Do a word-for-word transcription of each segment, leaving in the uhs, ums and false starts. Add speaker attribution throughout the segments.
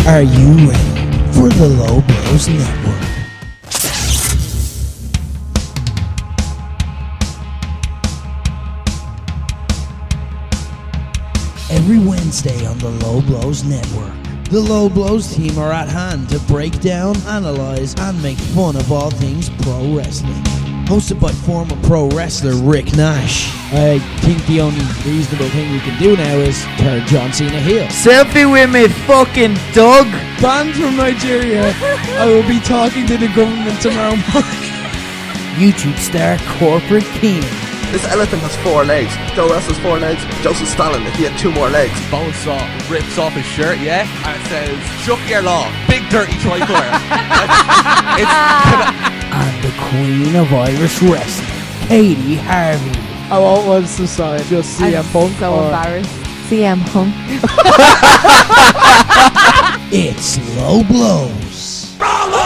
Speaker 1: Are you ready for the Low Blows Network? Every Wednesday on the Low Blows Network, the Low Blows team are at hand to break down, analyze, and make fun of all things pro wrestling. Hosted by former pro wrestler Rick Nash. I think the only reasonable thing we can do now is turn John Cena heel.
Speaker 2: Selfie with me fucking dog.
Speaker 1: Banned from Nigeria. I will be talking to the government tomorrow morning. YouTube star Corporate King.
Speaker 3: This elephant has four legs. Joe Russell's four legs. Joseph Stalin, if he had two more legs.
Speaker 4: Bonesaw rips off his shirt, yeah, and it says, "Chuck your law, big dirty tricolour." it's,
Speaker 1: And the Queen of Irish Wrestling, Katie Harvey.
Speaker 2: I want wants to sign just C M
Speaker 5: I'm
Speaker 2: Punk.
Speaker 5: so
Speaker 2: or...
Speaker 5: embarrassed. C M Punk.
Speaker 1: It's Low Blows.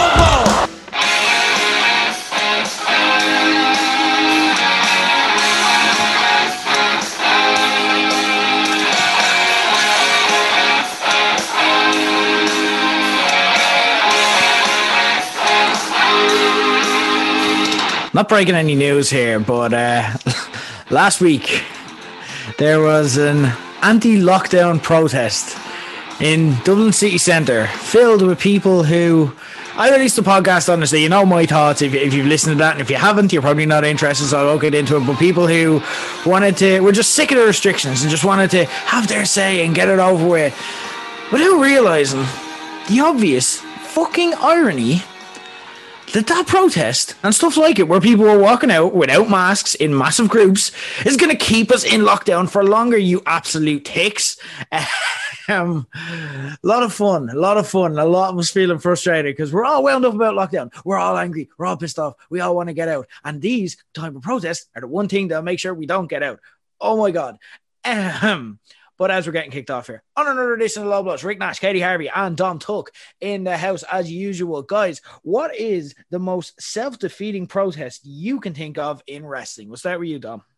Speaker 6: Not breaking any news here, but uh, last week there was an anti-lockdown protest in Dublin City Centre filled with people who... I released the podcast, honestly. You know my thoughts if, if you've listened to that, and if you haven't, you're probably not interested, so I won't get into it. But people who wanted to... were just sick of the restrictions and just wanted to have their say and get it over with without realising the obvious fucking irony that that protest and stuff like it, where people were walking out without masks in massive groups, is going to keep us in lockdown for longer, you absolute ticks. Um, a lot of fun, a lot of fun. A lot of us feeling frustrated because we're all wound up about lockdown. We're all angry. We're all pissed off. We all want to get out. And these type of protests are the one thing that'll make sure we don't get out. Oh my God. Ahem. But as we're getting kicked off here, on another edition of Low Blows, Rick Nash, Katie Harvey, and Dom Tuck in the house as usual. Guys, what is the most self-defeating protest you can think of in wrestling? We'll start with you, Dom.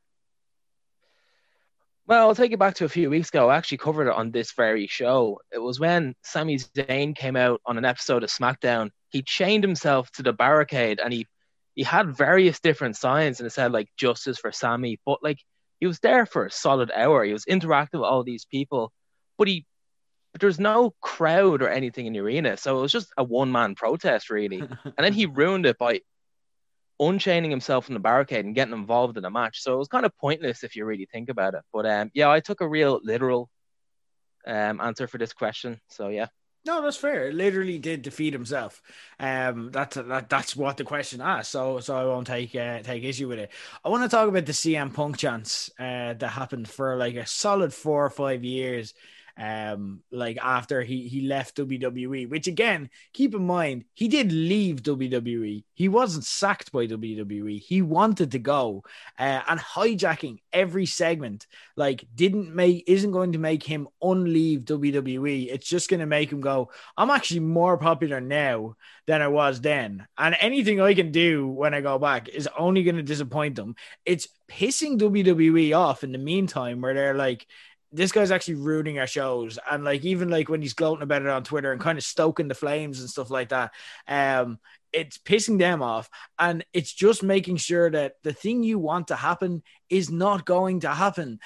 Speaker 7: Well, I'll take you back to a few weeks ago. I actually covered it on this very show. It was when Sami Zayn came out on an episode of SmackDown. He chained himself to the barricade and he, he had various different signs and it said like justice for Sami, but like he was there for a solid hour. He was interacting with all these people, but he, but there's no crowd or anything in the arena. So it was just a one-man protest, really. And then he ruined it by unchaining himself from the barricade and getting involved in a match. So it was kind of pointless if you really think about it. But um, yeah, I took a real literal um, answer for this question. So yeah.
Speaker 6: No, that's fair. It literally did defeat himself. Um, that's that, that's what the question asked. So, so I won't take uh, take issue with it. I want to talk about the C M Punk chance uh, that happened for like a solid four or five years. Um, like after he he left W W E, which again, keep in mind, he did leave W W E. He wasn't sacked by W W E. He wanted to go, uh, and hijacking every segment like didn't make isn't going to make him unleave W W E. It's just going to make him go, I'm actually more popular now than I was then, and anything I can do when I go back is only going to disappoint them. It's pissing W W E off in the meantime, where they're like, this guy's actually ruining our shows. And like, even like when he's gloating about it on Twitter and kind of stoking the flames and stuff like that, um, it's pissing them off. And it's just making sure that the thing you want to happen is not going to happen.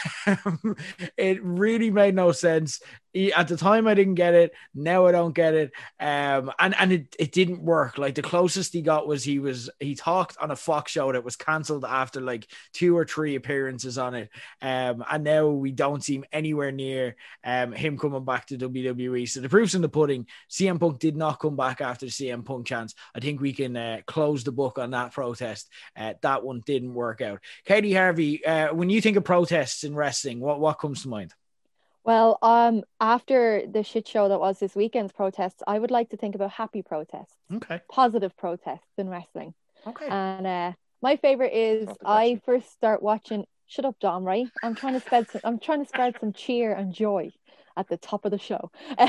Speaker 6: It really made no sense. At the time, I didn't get it. Now I don't get it. Um, and and it, it didn't work. Like the closest he got was he was he talked on a Fox show that was cancelled after like two or three appearances on it. Um, and now we don't seem anywhere near um him coming back to W W E. So the proof's in the pudding. C M Punk did not come back after the C M Punk chance. I think we can uh, close the book on that protest. Uh, that one didn't work out. Katie Harvey, uh, when you think of protests in wrestling, what what comes to mind?
Speaker 5: Well, um, after the shit show that was this weekend's protests, I would like to think about happy protests.
Speaker 6: Okay.
Speaker 5: Positive protests in wrestling.
Speaker 6: Okay.
Speaker 5: And uh, my favorite is I first start watching. Shut up, Dom. Right? I'm trying to spread some. I'm trying to spread some cheer and joy at the top of the show.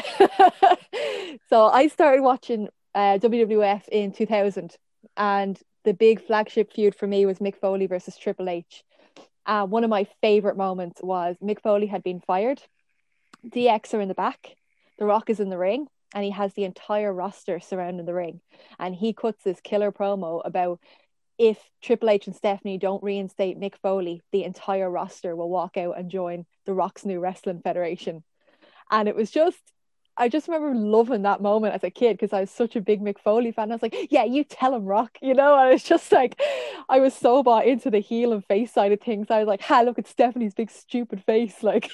Speaker 5: So I started watching uh, W W F in two thousand, and the big flagship feud for me was Mick Foley versus Triple H. Uh, one of my favorite moments was Mick Foley had been fired. D X are in the back. The Rock is in the ring and he has the entire roster surrounding the ring, and he cuts this killer promo about if Triple H and Stephanie don't reinstate Mick Foley, the entire roster will walk out and join the Rock's new wrestling federation. And it was just, I just remember loving that moment as a kid because I was such a big Mick Foley fan. I was like, yeah, you tell him, Rock, you know? And it's just like, I was so bought into the heel and face side of things. I was like, ha, look at Stephanie's big stupid face. Like,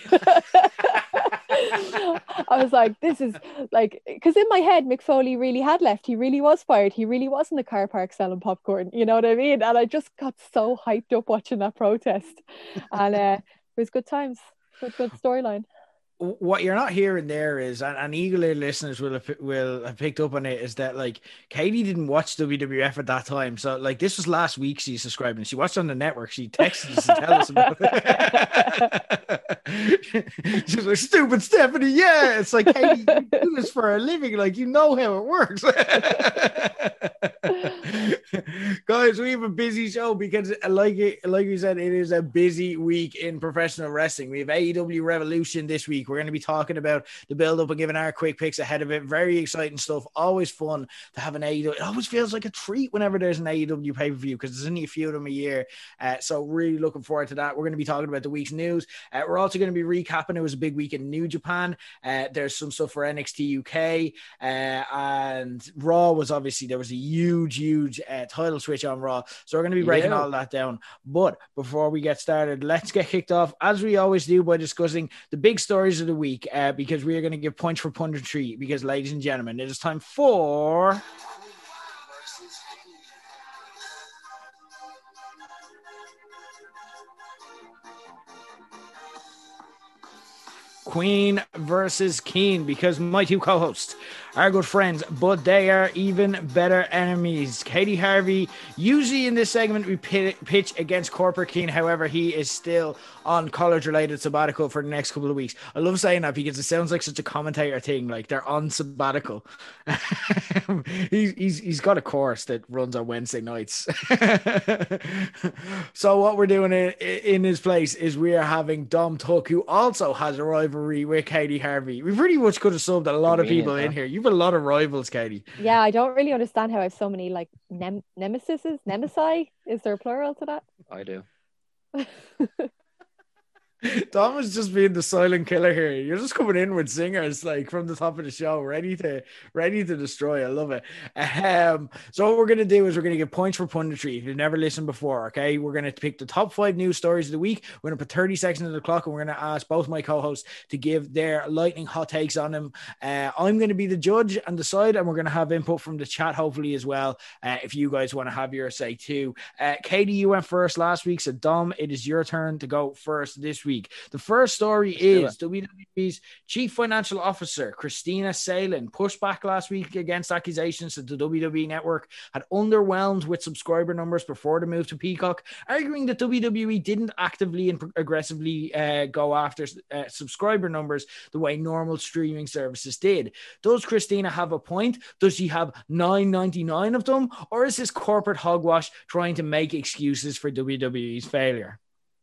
Speaker 5: I was like, this is like, because in my head, Mick Foley really had left. He really was fired. He really was in the car park selling popcorn. You know what I mean? And I just got so hyped up watching that protest. And uh, it was good times. Good, good storyline.
Speaker 6: What you're not hearing there is, and, and eagerly listeners will have, will have picked up on it, is that like Katie didn't watch W W F at that time. So like this was last week she subscribed and she watched on the network. She texted us to tell us about it. She was like, stupid Stephanie. Yeah. It's like, Katie, you do this for a living. Like, you know how it works. Guys, we have a busy show because like, like we said, it is a busy week in professional wrestling. We have A E W Revolution this week. We're going to be talking about the build-up and giving our quick picks ahead of it. Very exciting stuff. Always fun to have an A E W. It always feels like a treat whenever there's an A E W pay-per-view because there's only a few of them a year. Uh, so really looking forward to that. We're going to be talking about the week's news. Uh, we're also going to be recapping. It was a big week in New Japan. Uh, there's some stuff for N X T U K. Uh, and Raw was obviously, there was a huge, huge uh, title switch on Raw. So we're going to be breaking yeah. all that down. But before we get started, let's get kicked off, as we always do, by discussing the big stories of the week, uh, because we are going to give points for punditry, because ladies and gentlemen, it is time for Queen versus Keen, because my two co-hosts are good friends, but they are even better enemies. Katie Harvey, usually in this segment we pitch against Corporate Keen, however he is still on college related sabbatical for the next couple of weeks. I love saying that because it sounds like such a commentator thing, like they're on sabbatical. he's, he's he's got a course that runs on Wednesday nights. So what we're doing in, in his place is we are having Dom Tuck, who also has a rivalry with Katie Harvey. We pretty much could have subbed a lot of people in here. You have a lot of rivals, Katie.
Speaker 5: Yeah, I don't really understand how I have so many like nem- nemesises. Nemesi? Is there a plural to that?
Speaker 7: I do.
Speaker 6: Dom is just being the silent killer here. You're just coming in with singers like from the top of the show, ready to ready to destroy. I love it. Um, so what we're gonna do is we're gonna get points for punditry. If you've never listened before, okay, we're gonna pick the top five news stories of the week. We're gonna put thirty seconds on the clock, and we're gonna ask both my co-hosts to give their lightning hot takes on them. Uh, I'm gonna be the judge and decide, and we're gonna have input from the chat hopefully as well. Uh, if you guys want to have your say too. Uh, Katie, you went first last week, so Dom, it is your turn to go first this week. Week. The first story is W W E's Chief Financial Officer Christina Salen pushed back last week against accusations that the W W E Network had underwhelmed with subscriber numbers before the move to Peacock, arguing that W W E didn't actively and aggressively uh, go after uh, subscriber numbers the way normal streaming services did. Does Christina have a point? Does she have nine ninety-nine of them? Or is this corporate hogwash trying to make excuses for W W E's failure?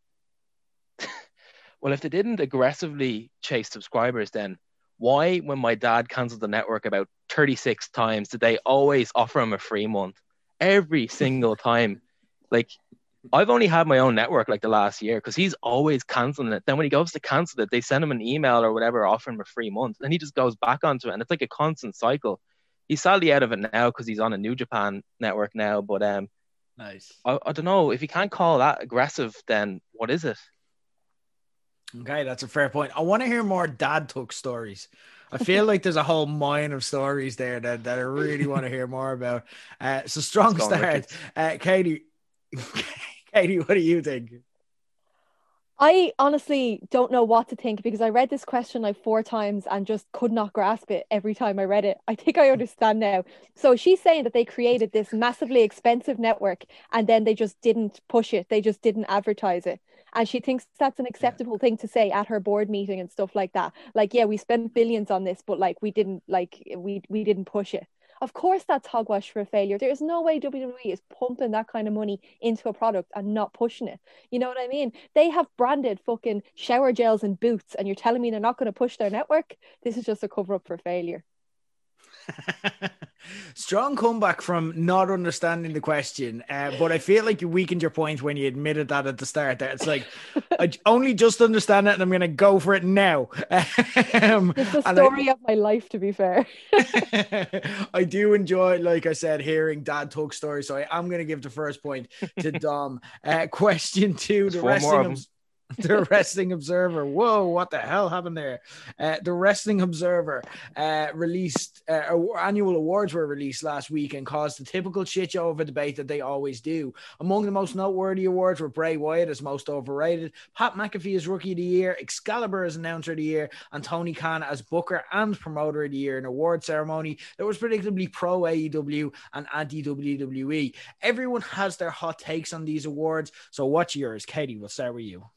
Speaker 7: Well, if they didn't aggressively chase subscribers, then why, when my dad cancelled the network about thirty-six times, did they always offer him a free month? Every single time. Like, I've only had my own network like the last year because he's always cancelling it. Then when he goes to cancel it, they send him an email or whatever offering him a free month. And he just goes back onto it. And it's like a constant cycle. He's sadly out of it now because he's on a New Japan network now. But um,
Speaker 6: nice.
Speaker 7: I, I don't know. If you can't call that aggressive, then what is it?
Speaker 6: Okay, that's a fair point. I want to hear more Dad Tuck stories. I feel like there's a whole mine of stories there that, that I really want to hear more about. Uh, so strong start. Uh, Katie, Katie, what do you think?
Speaker 5: I honestly don't know what to think because I read this question like four times and just could not grasp it every time I read it. I think I understand now. So she's saying that they created this massively expensive network and then they just didn't push it. They just didn't advertise it. And she thinks that's an acceptable yeah. thing to say at her board meeting and stuff like that. Like, yeah, we spent billions on this, but like we didn't like we we didn't push it. Of course, that's hogwash for a failure. There is no way W W E is pumping that kind of money into a product and not pushing it. You know what I mean? They have branded fucking shower gels and boots, and you're telling me they're not going to push their network? This is just a cover up for failure.
Speaker 6: Strong comeback from not understanding the question, uh, but I feel like you weakened your point when you admitted that at the start there. It's like, I only just understand it and I'm going to go for it now. um,
Speaker 5: it's the story I, of my life, to be fair.
Speaker 6: I do enjoy, like I said, hearing Dad Tug stories, so I am going to give the first point to Dom. Uh, question two, the wrestling of the Wrestling Observer. Whoa, what the hell happened there? Uh, the Wrestling Observer uh, released, uh, annual awards were released last week and caused the typical shit show of a debate that they always do. Among the most noteworthy awards were Bray Wyatt as most overrated, Pat McAfee as Rookie of the Year, Excalibur as Announcer of the Year, and Tony Khan as Booker and Promoter of the Year, an award ceremony that was predictably pro-A E W and anti-W W E. Everyone has their hot takes on these awards, so what's yours? Katie, we'll start with you.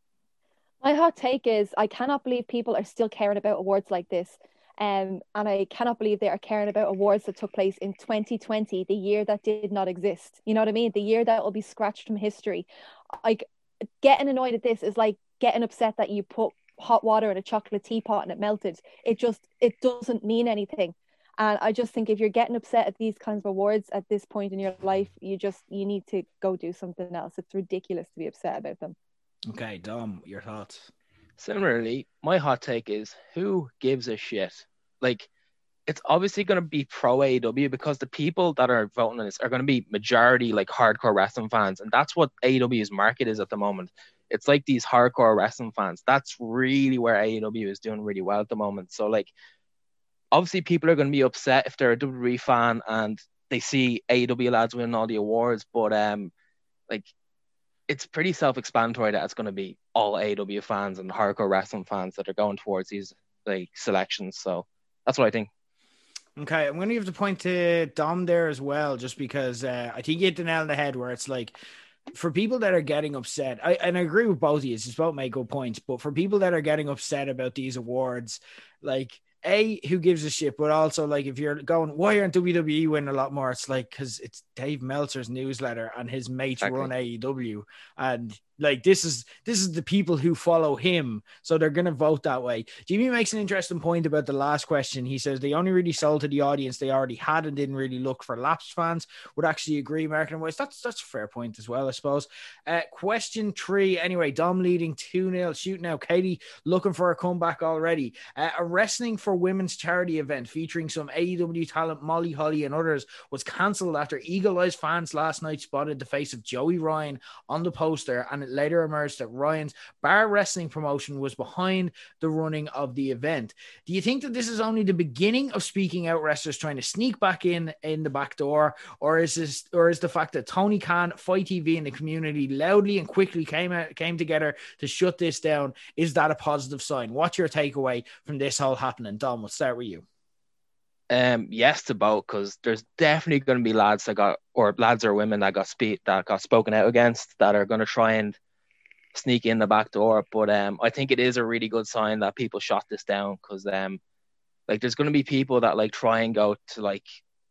Speaker 5: My hot take is I cannot believe people are still caring about awards like this. Um, and I cannot believe they are caring about awards that took place in twenty twenty, the year that did not exist. You know what I mean? The year that will be scratched from history. Like, getting annoyed at this is like getting upset that you put hot water in a chocolate teapot and it melted. It just, it doesn't mean anything. And I just think if you're getting upset at these kinds of awards at this point in your life, you just, you need to go do something else. It's ridiculous to be upset about them.
Speaker 6: Okay, Dom, your thoughts?
Speaker 7: Similarly, my hot take is, who gives a shit? Like, it's obviously going to be pro-A E W because the people that are voting on this are going to be majority, like, hardcore wrestling fans. And that's what A E W's market is at the moment. It's like these hardcore wrestling fans. That's really where A E W is doing really well at the moment. So, like, obviously people are going to be upset if they're a W W E fan and they see A E W lads winning all the awards. But, um, like, it's pretty self-explanatory that it's going to be all A E W fans and hardcore wrestling fans that are going towards these, like, selections. So that's what I think.
Speaker 6: Okay, I'm going to give the point to Dom there as well, just because uh, I think you hit the nail on the head where it's like, for people that are getting upset, I, and I agree with both of you, it's both make good points, but for people that are getting upset about these awards, like, A, who gives a shit, but also, like, if you're going, why aren't W W E winning a lot more? It's like, because it's Dave Meltzer's newsletter and his mates exactly. run A E W, and like, this is this is the people who follow him, so they're going to vote that way. Jimmy makes an interesting point about the last question. He says they only really sold to the audience they already had and didn't really look for lapsed fans. Would actually agree, marketing wise. That's that's a fair point as well, I suppose. Uh, question three. Anyway, Dom leading two nil. Shoot now. Katie looking for a comeback already. Uh, a Wrestling for Women's charity event featuring some A E W talent, Molly Holly and others, was cancelled after eagle-eyed fans last night spotted the face of Joey Ryan on the poster, and it later emerged that Ryan's bar wrestling promotion was behind the running of the event. Do you think that this is only the beginning of speaking out wrestlers trying to sneak back in in the back door, or is this, or is the fact that Tony Khan, Fight T V, and the community loudly and quickly came out, came together to shut this down? Is that a positive sign? What's your takeaway from this whole happening? Dom, we'll start with you.
Speaker 7: Um, yes to both, because there's definitely going to be lads that got, or lads or women that got speak that got spoken out against that are going to try and sneak in the back door. But um, I think it is a really good sign that people shot this down, because um, like, there's going to be people that, like, try and go to like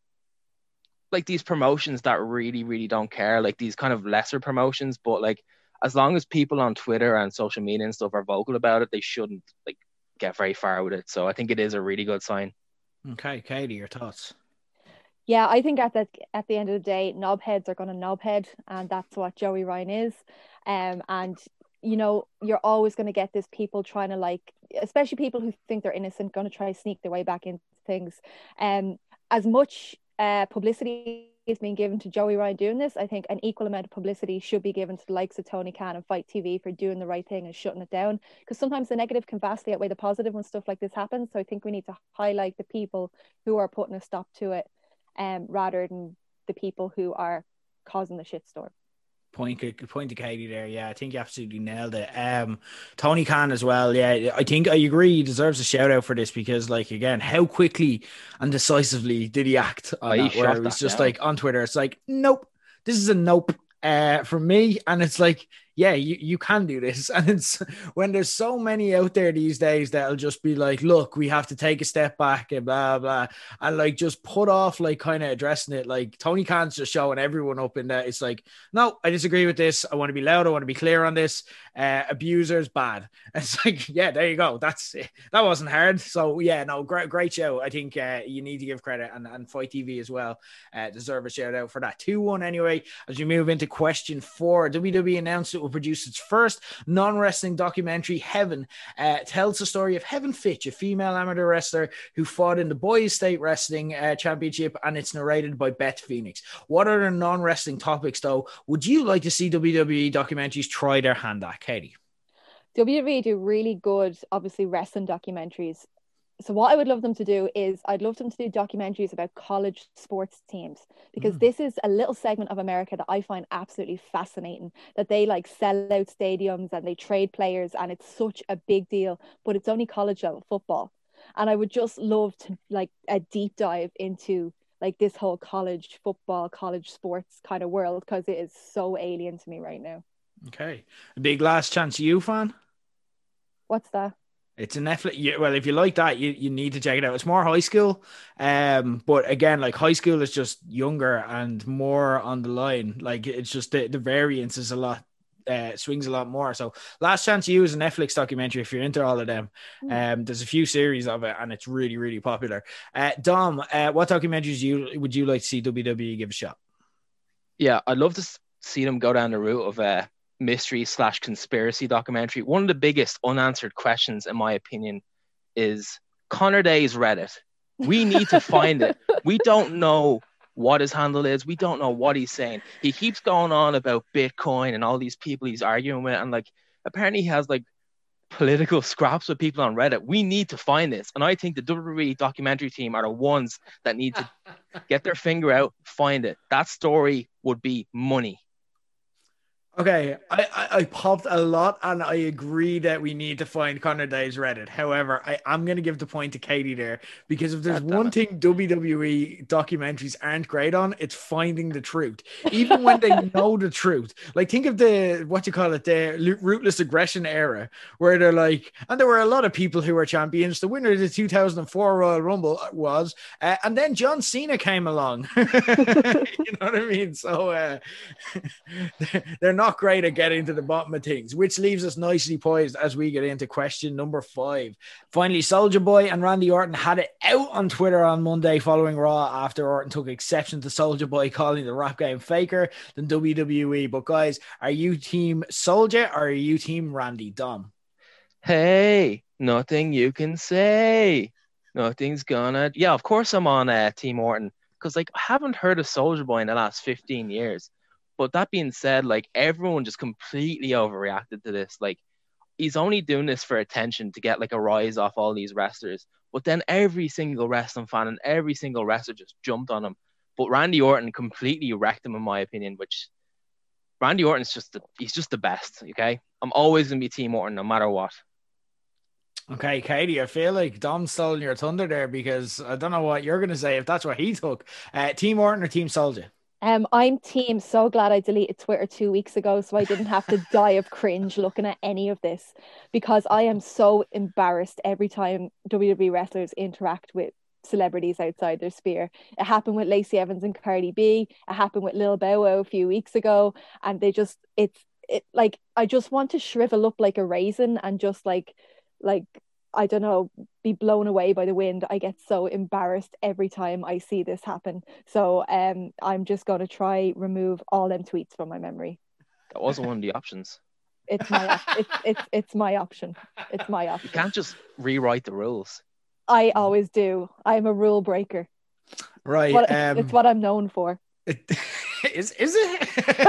Speaker 7: like these promotions that really really don't care, like these kind of lesser promotions. But, like, as long as people on Twitter and social media and stuff are vocal about it, they shouldn't, like, get very far with it. So I think it is a really good sign.
Speaker 6: Okay, Katie, your thoughts?
Speaker 5: Yeah, I think at the at the end of the day, knobheads are going to knobhead, and that's what Joey Ryan is. Um, and you know, you're always going to get this people trying to, like, especially people who think they're innocent, going to try to sneak their way back into things. Um, as much uh publicity is being given to Joey Ryan doing this, I think an equal amount of publicity should be given to the likes of Tony Khan and Fight T V for doing the right thing and shutting it down, because sometimes the negative can vastly outweigh the positive when stuff like this happens. So I think we need to highlight the people who are putting a stop to it, um, rather than the people who are causing the shitstorm.
Speaker 6: Point, point to Katie there. Yeah, I think you absolutely nailed it. Um, Tony Khan as well. Yeah, I think I agree. He deserves a shout out for this, because, like, again, how quickly and decisively did he act on
Speaker 7: oh,
Speaker 6: that? Where it was just down. Like, on Twitter, it's like, nope, this is a nope uh, for me. And it's like, yeah, you, you can do this. And it's when there's so many out there these days that'll just be like, look, we have to take a step back and blah, blah. And like just put off like kind of addressing it. Like Tony Khan's just showing everyone up in that. It's like, no, I disagree with this. I want to be loud. I want to be clear on this. Uh, abusers, bad. And it's like, yeah, there you go. That's it. That wasn't hard. So yeah, no, great, great show. I think uh, you need to give credit, and, and Fight T V as well uh, deserve a shout out for that. two one anyway, as we move into question four. W W E announced it will produce its first non-wrestling documentary, Heaven. Uh, tells the story of Heaven Fitch, a female amateur wrestler who fought in the Boys State Wrestling uh, Championship, and it's narrated by Beth Phoenix. What other non-wrestling topics, though, would you like to see W W E documentaries try their hand at, Katie?
Speaker 5: W W E do really good, obviously, wrestling documentaries. So what I would love them to do is I'd love them to do documentaries about college sports teams, because mm. this is a little segment of America that I find absolutely fascinating, that they like sell out stadiums and they trade players, and it's such a big deal, but it's only college level football. And I would just love to like a deep dive into like this whole college football, college sports kind of world, because it is so alien to me right now.
Speaker 6: Okay. A big Last Chance U fan?
Speaker 5: What's that?
Speaker 6: It's a Netflix. You, well, if you like that, you, you need to check it out. It's more high school. Um, but again, like high school is just younger and more on the line. Like it's just the, the variance is a lot, uh, swings a lot more. So Last Chance U is a Netflix documentary if you're into all of them. Mm. Um, there's a few series of it and it's really, really popular. Uh, Dom, uh, what documentaries you would you like to see W W E give a shot?
Speaker 7: Yeah, I'd love to see them go down the route of uh mystery slash conspiracy documentary. One of the biggest unanswered questions, in my opinion, is Connor Day's Reddit. We need to find it. We don't know what his handle is. We don't know what he's saying. He keeps going on about Bitcoin and all these people he's arguing with, and like apparently he has like political scraps with people on Reddit. We need to find this, and I think the W W E documentary team are the ones that need to get their finger out, find it. That story would be money.
Speaker 6: Okay, I, I, I popped a lot, and I agree that we need to find Connor Day's Reddit. However, I, I'm going to give the point to Katie there, because if there's God one thing W W E documentaries aren't great on, it's finding the truth. Even when they know the truth. Like, think of the, what you call it, the ruthless aggression era, where they're like, and there were a lot of people who were champions. The winner of the two thousand four Royal Rumble was, uh, and then John Cena came along. You know what I mean? So uh, they're not not great at getting to the bottom of things, which leaves us nicely poised as we get into question number five. Finally, Soulja Boy and Randy Orton had it out on Twitter on Monday following Raw after Orton took exception to Soulja Boy calling the rap game faker than W W E. But guys, are you team Soulja or are you team Randy? Dom?
Speaker 7: Hey, nothing you can say. Nothing's gonna... Yeah, of course I'm on uh, Team Orton, because like I haven't heard of Soulja Boy in the last fifteen years. But that being said, like everyone just completely overreacted to this. Like he's only doing this for attention to get like a rise off all these wrestlers. But then every single wrestling fan and every single wrestler just jumped on him. But Randy Orton completely wrecked him, in my opinion. Which Randy Orton's just the, he's just the best. Okay, I'm always gonna be Team Orton no matter what.
Speaker 6: Okay, Katie, I feel like Dom's stolen your thunder there, because I don't know what you're gonna say if that's what he took. Uh, Team Orton or Team Soulja?
Speaker 5: Um, I'm team. So glad I deleted Twitter two weeks ago, so I didn't have to die of cringe looking at any of this, because I am so embarrassed every time W W E wrestlers interact with celebrities outside their sphere. It happened with Lacey Evans and Cardi B. It happened with Lil Bow Wow a few weeks ago, and they just it's it like I just want to shrivel up like a raisin and just like like. I don't know, be blown away by the wind. I get so embarrassed every time I see this happen. So um, I'm just going to try remove all them tweets from my memory.
Speaker 7: That wasn't one of the options.
Speaker 5: It's my it's, it's it's my option. It's my option.
Speaker 7: You can't just rewrite the rules.
Speaker 5: I always do. I'm a rule breaker.
Speaker 6: Right.
Speaker 5: What,
Speaker 6: um,
Speaker 5: it's what I'm known for.
Speaker 6: It, is is it?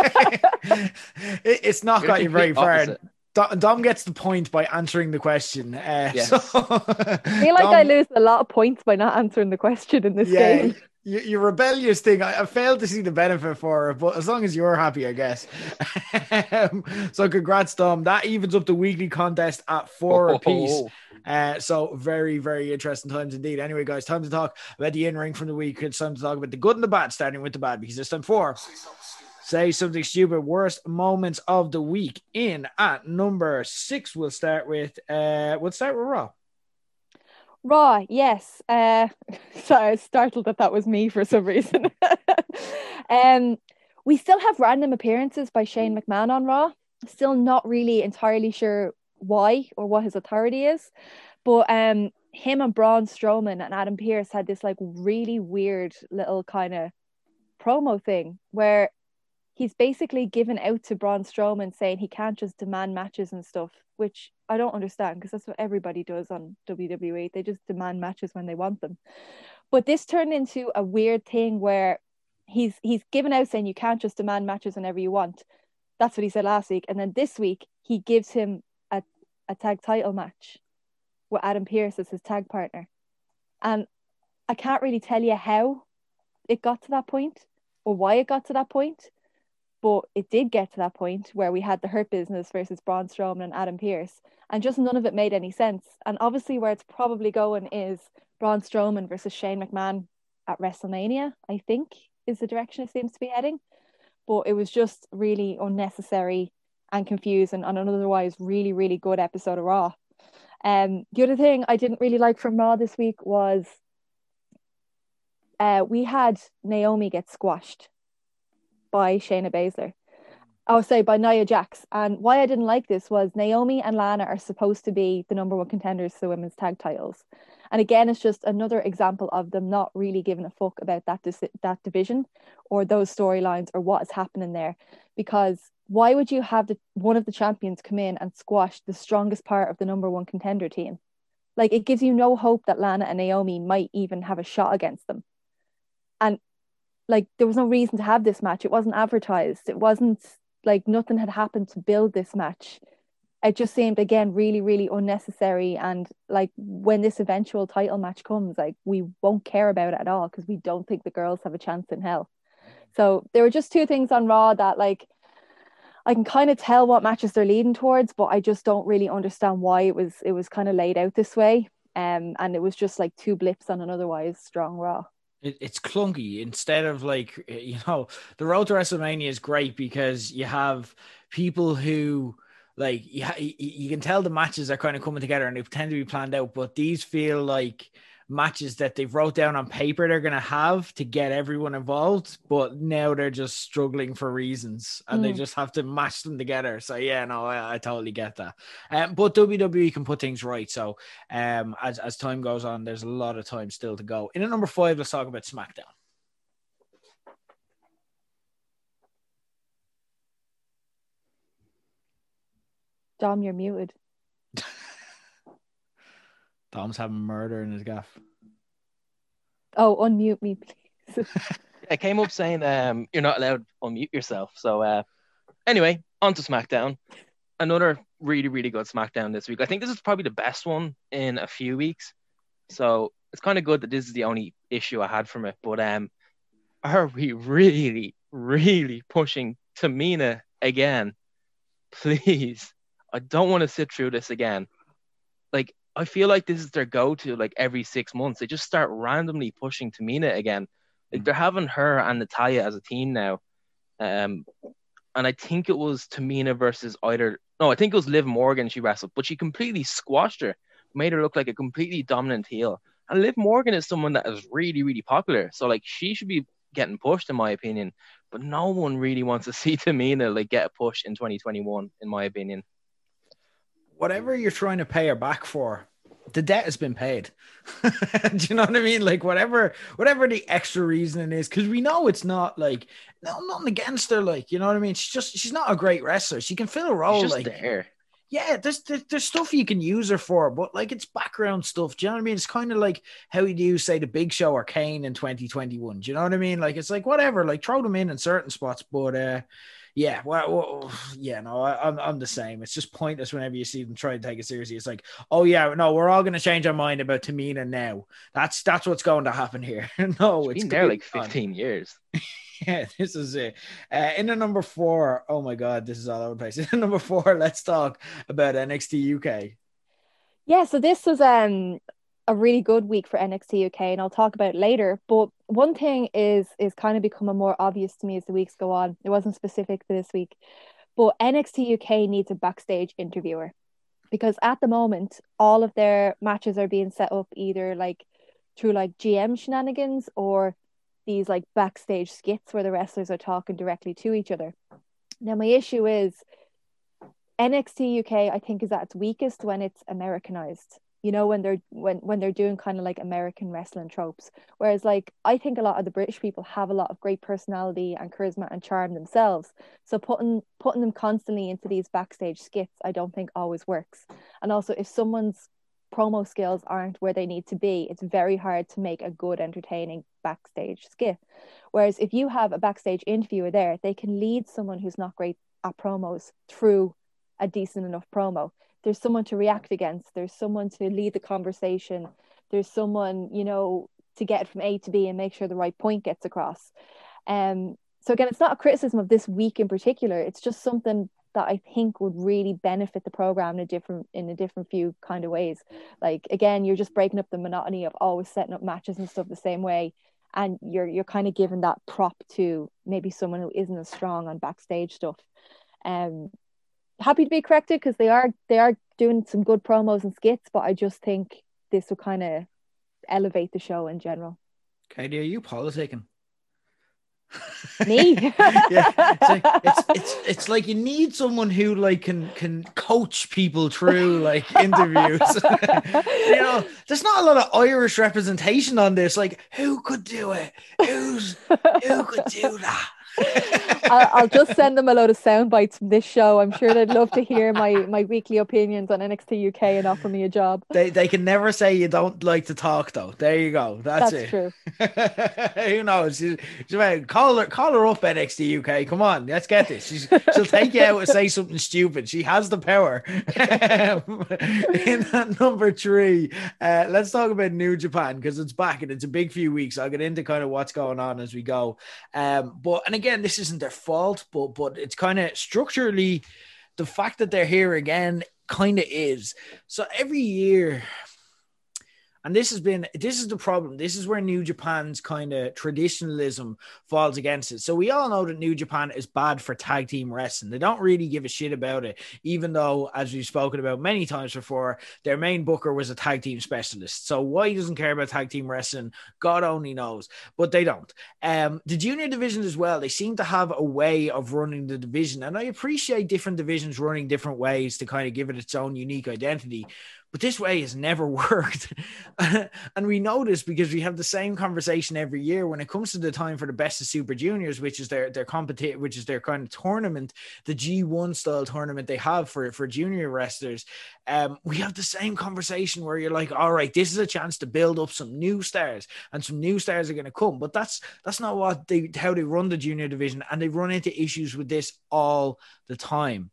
Speaker 6: it it's not
Speaker 7: You're
Speaker 6: got you very far.
Speaker 7: opposite.
Speaker 6: Dom gets the point by answering the question. Uh,
Speaker 7: yes.
Speaker 6: so,
Speaker 5: I feel like Dom, I lose a lot of points by not answering the question in this
Speaker 6: yeah,
Speaker 5: game.
Speaker 6: Your, your rebellious thing, I, I failed to see the benefit for it, but as long as you're happy, I guess. um, so congrats, Dom. That evens up the weekly contest at four
Speaker 7: oh,
Speaker 6: apiece.
Speaker 7: Oh, oh.
Speaker 6: Uh, so very, very interesting times indeed. Anyway, guys, time to talk about the in-ring from the week. It's time to talk about the good and the bad, starting with the bad, because it's time for Say something stupid. Worst moments of the week. In at number six, we'll start with. Uh, we'll start with Raw.
Speaker 5: Raw, yes. Uh, sorry, I was startled that that was me for some reason. um, we still have random appearances by Shane McMahon on Raw. Still not really entirely sure why or what his authority is, but um, him and Braun Strowman and Adam Pearce had this like really weird little kind of promo thing where he's basically given out to Braun Strowman saying he can't just demand matches and stuff, which I don't understand because that's what everybody does on W W E. They just demand matches when they want them. But this turned into a weird thing where he's he's given out saying you can't just demand matches whenever you want. That's what he said last week. And then this week he gives him a, a tag title match with Adam Pearce as his tag partner. And I can't really tell you how it got to that point or why it got to that point. But it did get to that point where we had the Hurt Business versus Braun Strowman and Adam Pearce, and just none of it made any sense. And obviously where it's probably going is Braun Strowman versus Shane McMahon at WrestleMania, I think, is the direction it seems to be heading. But it was just really unnecessary and confusing on an otherwise really, really good episode of Raw. Um, the other thing I didn't really like from Raw this week was uh, we had Naomi get squashed by Shayna Baszler. I would say by Nia Jax. And why I didn't like this was Naomi and Lana are supposed to be the number one contenders to the women's tag titles. And again, it's just another example of them not really giving a fuck about that dis- that division or those storylines or what is happening there. Because why would you have the, one of the champions come in and squash the strongest part of the number one contender team? Like, it gives you no hope that Lana and Naomi might even have a shot against them. And like, there was no reason to have this match. It wasn't advertised. It wasn't like nothing had happened to build this match. It just seemed, again, really, really unnecessary. And like, when this eventual title match comes, like, we won't care about it at all because we don't think the girls have a chance in hell. So there were just two things on Raw that, like, I can kind of tell what matches they're leading towards, but I just don't really understand why it was it was kind of laid out this way. Um, and it was just like two blips on an otherwise strong Raw.
Speaker 6: It, it's clunky. Instead of, like, you know, the road to WrestleMania is great because you have people who, like, you, you can tell the matches are kind of coming together and they tend to be planned out, but these feel like matches that they've wrote down on paper they're going to have to get everyone involved, but now they're just struggling for reasons and mm. they just have to match them together. So yeah, no, I, I totally get that. Um, but W W E can put things right. So um, as, as time goes on, there's a lot of time still to go. In at number five, let's talk about SmackDown.
Speaker 5: Dom, you're muted.
Speaker 6: Dom's having murder in his gaff.
Speaker 5: Oh, unmute me, please.
Speaker 7: I came up saying um, you're not allowed to unmute yourself. So uh, anyway, on to SmackDown. Another really, really good SmackDown this week. I think this is probably the best one in a few weeks. So it's kind of good that this is the only issue I had from it. But um, are we really, really pushing Tamina again? Please. I don't want to sit through this again. Like, I feel like this is their go-to, like, every six months. They just start randomly pushing Tamina again. Like, they're having her and Natalya as a team now. Um, and I think it was Tamina versus either... No, I think it was Liv Morgan she wrestled, but she completely squashed her, made her look like a completely dominant heel. And Liv Morgan is someone that is really, really popular. So, like, she should be getting pushed, in my opinion. But no one really wants to see Tamina, like, get a push in twenty twenty-one, in my opinion.
Speaker 6: Whatever you're trying to pay her back for, the debt has been paid. Do you know what I mean? Like, whatever, whatever the extra reasoning is, because we know it's not like, no, nothing against her. Like, you know what I mean? She's just, she's not a great wrestler. She can fill a role.
Speaker 7: She's just
Speaker 6: like,
Speaker 7: there.
Speaker 6: Yeah, there's, there's there's stuff you can use her for, but like, it's background stuff. Do you know what I mean? It's kind of like how you do, say, the Big Show or Kane in twenty twenty-one. Do you know what I mean? Like, it's like, whatever, like, throw them in in certain spots, but uh. Yeah, well, well, yeah, no, I, I'm I'm the same. It's just pointless whenever you see them try to take it seriously. It's like, oh yeah, no, we're all going to change our mind about Tamina now. That's that's what's going to happen here. No,
Speaker 7: She's
Speaker 6: it's
Speaker 7: been there like fifteen on. years.
Speaker 6: Yeah, this is it. Uh, in the number four, oh my god, this is all over the place. In the number four, let's talk about N X T U K.
Speaker 5: Yeah, so this was um a really good week for N X T U K, and I'll talk about it later. But one thing is is kind of becoming more obvious to me as the weeks go on. It wasn't specific to this week, but N X T U K needs a backstage interviewer, because at the moment all of their matches are being set up either like through like G M shenanigans or these like backstage skits where the wrestlers are talking directly to each other. Now my issue is N X T U K I think is at its weakest when it's Americanized. You know, when they're when when they're doing kind of like American wrestling tropes. Whereas like I think a lot of the British people have a lot of great personality and charisma and charm themselves. So putting putting them constantly into these backstage skits, I don't think always works. And also if someone's promo skills aren't where they need to be, it's very hard to make a good, entertaining backstage skit. Whereas if you have a backstage interviewer there, they can lead someone who's not great at promos through a decent enough promo. There's someone to react against. There's someone to lead the conversation. There's someone, you know, to get from A to B and make sure the right point gets across. Um, so again, it's not a criticism of this week in particular. It's just something that I think would really benefit the program in a different, in a different few kind of ways. Like, again, you're just breaking up the monotony of always setting up matches and stuff the same way. And you're, you're kind of giving that prop to maybe someone who isn't as strong on backstage stuff. Um, happy to be corrected because they are they are doing some good promos and skits, but I just think this will kind of elevate the show in general.
Speaker 6: Katie, are you politicking?
Speaker 5: Me?
Speaker 6: Yeah, it's like, it's, it's it's like you need someone who like can can coach people through like interviews. You know, there's not a lot of Irish representation on this. Like, who could do it? Who's who could do that?
Speaker 5: I'll, I'll just send them a load of sound bites from this show. I'm sure they'd love to hear my my weekly opinions on N X T U K and offer me a job.
Speaker 6: They they can never say you don't like to talk, though. There you go. That's,
Speaker 5: That's
Speaker 6: it.
Speaker 5: true.
Speaker 6: Who knows? She's, she's, call her call her up, N X T U K. Come on, let's get this. She's, she'll take you out and say something stupid. She has the power. In at number three, uh, let's talk about New Japan because it's back and it's a big few weeks. I'll get into kind of what's going on as we go. Um, but and again, this isn't their fault, but but it's kind of structurally the fact that they're here again kind of is. So every year, and this has been, this is the problem. This is where New Japan's kind of traditionalism falls against it. So we all know that New Japan is bad for tag team wrestling. They don't really give a shit about it, even though, as we've spoken about many times before, their main booker was a tag team specialist. So why he doesn't care about tag team wrestling, God only knows, but they don't. Um, the junior division as well, they seem to have a way of running the division. And I appreciate different divisions running different ways to kind of give it its own unique identity. But this way has never worked. And we know this because we have the same conversation every year when it comes to the time for the Best of Super Juniors, which is their their competi- which is their kind of tournament, the G one style tournament they have for, for junior wrestlers. Um, we have the same conversation where you're like, all right, this is a chance to build up some new stars, and some new stars are going to come. But that's that's not what they how they run the junior division, and they run into issues with this all the time.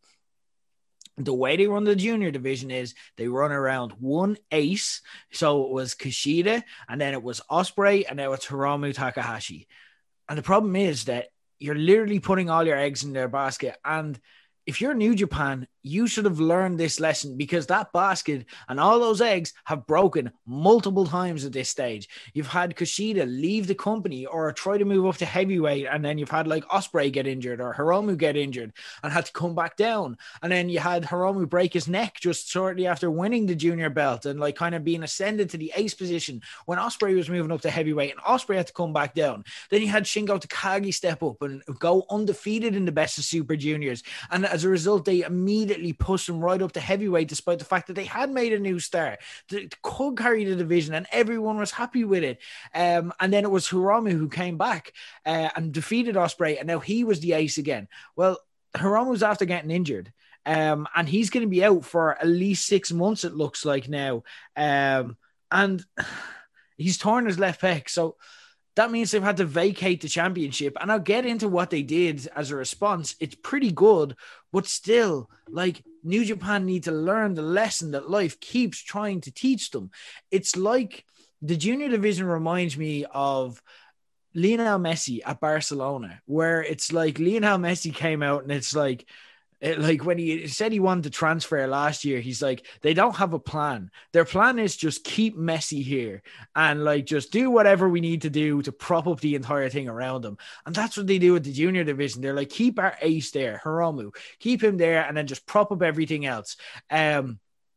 Speaker 6: The way they run the junior division is they run around one ace. So it was Kushida, and then it was Ospreay, and now it's Hiromu Takahashi. And the problem is that you're literally putting all your eggs in their basket. And if you're New Japan, you should have learned this lesson, because that basket and all those eggs have broken multiple times at this stage. You've had Kushida leave the company or try to move up to heavyweight, and then you've had like Ospreay get injured or Hiromu get injured and had to come back down. And then you had Hiromu break his neck just shortly after winning the junior belt and like kind of being ascended to the ace position when Ospreay was moving up to heavyweight, and Ospreay had to come back down. Then you had Shingo Takagi step up and go undefeated in the Best of Super Juniors, and as a result they immediately pushed him right up to heavyweight, despite the fact that they had made a new star that could carry the division and everyone was happy with it. Um, and then it was Hiromu who came back uh, and defeated Ospreay, and now he was the ace again. Well, Hiromu's after getting injured, um, and he's going to be out for at least six months, it looks like now. Um, and he's torn his left pec, so that means they've had to vacate the championship. And I'll get into what they did as a response. It's pretty good, but still, like, New Japan need to learn the lesson that life keeps trying to teach them. It's like the junior division reminds me of Lionel Messi at Barcelona, where it's like Lionel Messi came out and it's like, It, like when he said he wanted to transfer last year, he's like, they don't have a plan. Their plan is just keep Messi here and like just do whatever we need to do to prop up the entire thing around him. And that's what they do with the junior division. They're like, keep our ace there, Hiromu, keep him there, and then just prop up everything else. Um,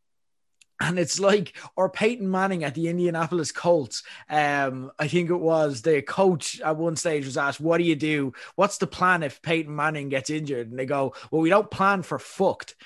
Speaker 6: And it's like, or Peyton Manning at the Indianapolis Colts. Um, I think it was the coach at one stage was asked, what do you do? What's the plan if Peyton Manning gets injured? And they go, well, we don't plan for fucked.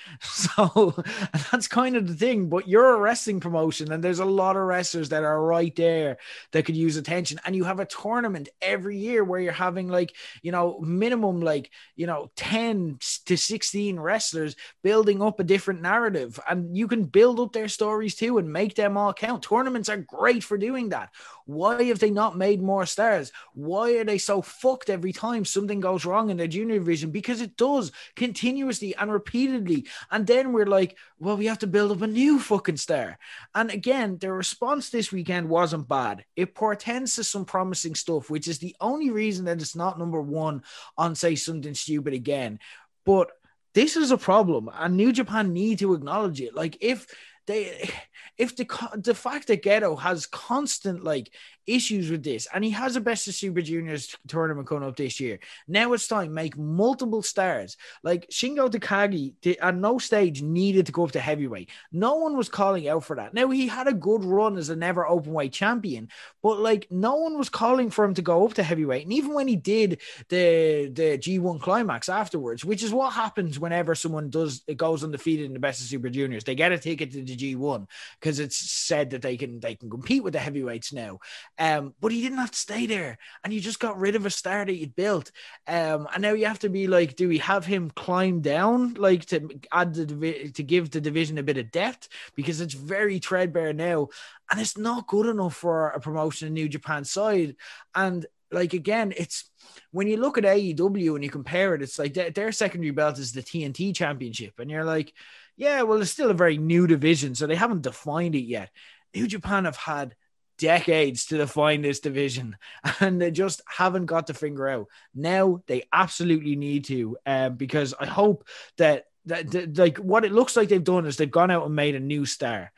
Speaker 6: So that's kind of the thing. But you're a wrestling promotion, and there's a lot of wrestlers that are right there that could use attention. And you have a tournament every year where you're having like, you know, minimum like, you know, ten to sixteen wrestlers building up a different narrative. And you can build up their stories too and make them all count. Tournaments are great for doing that. Why have they not made more stars? Why are they so fucked every time something goes wrong in their junior division? Because it does continuously and repeatedly. And then we're like, well, we have to build up a new fucking star. And again, their response this weekend wasn't bad. It portends to some promising stuff, which is the only reason that it's not number one on Say Something Stupid Again. But this is a problem, and New Japan need to acknowledge it. Like if They, if the the fact that Gedo has constant like issues with this, and he has a Best of Super Juniors tournament coming up this year, now it's time make multiple stars. Like Shingo Takagi did, at no stage needed to go up to heavyweight. No one was calling out for that. Now he had a good run as a never openweight champion, but like no one was calling for him to go up to heavyweight. And even when he did the the G one climax afterwards, which is what happens whenever someone does it goes undefeated in the Best of Super Juniors, they get a ticket to the G one because it's said that they can they can compete with the heavyweights now. Um, but he didn't have to stay there, and you just got rid of a star that you'd built. Um, and now you have to be like, do we have him climb down, like to add the divi- to give the division a bit of depth, because it's very threadbare now, and it's not good enough for a promotion in New Japan side. And like again, it's when you look at A E W and you compare it, it's like their, their secondary belt is the T N T Championship, and you're like, yeah, well, it's still a very new division, so they haven't defined it yet. New Japan have had decades to define this division, and they just haven't got the finger out. Now they absolutely need to, um, because I hope that, that, that, like, what it looks like they've done is they've gone out and made a new star.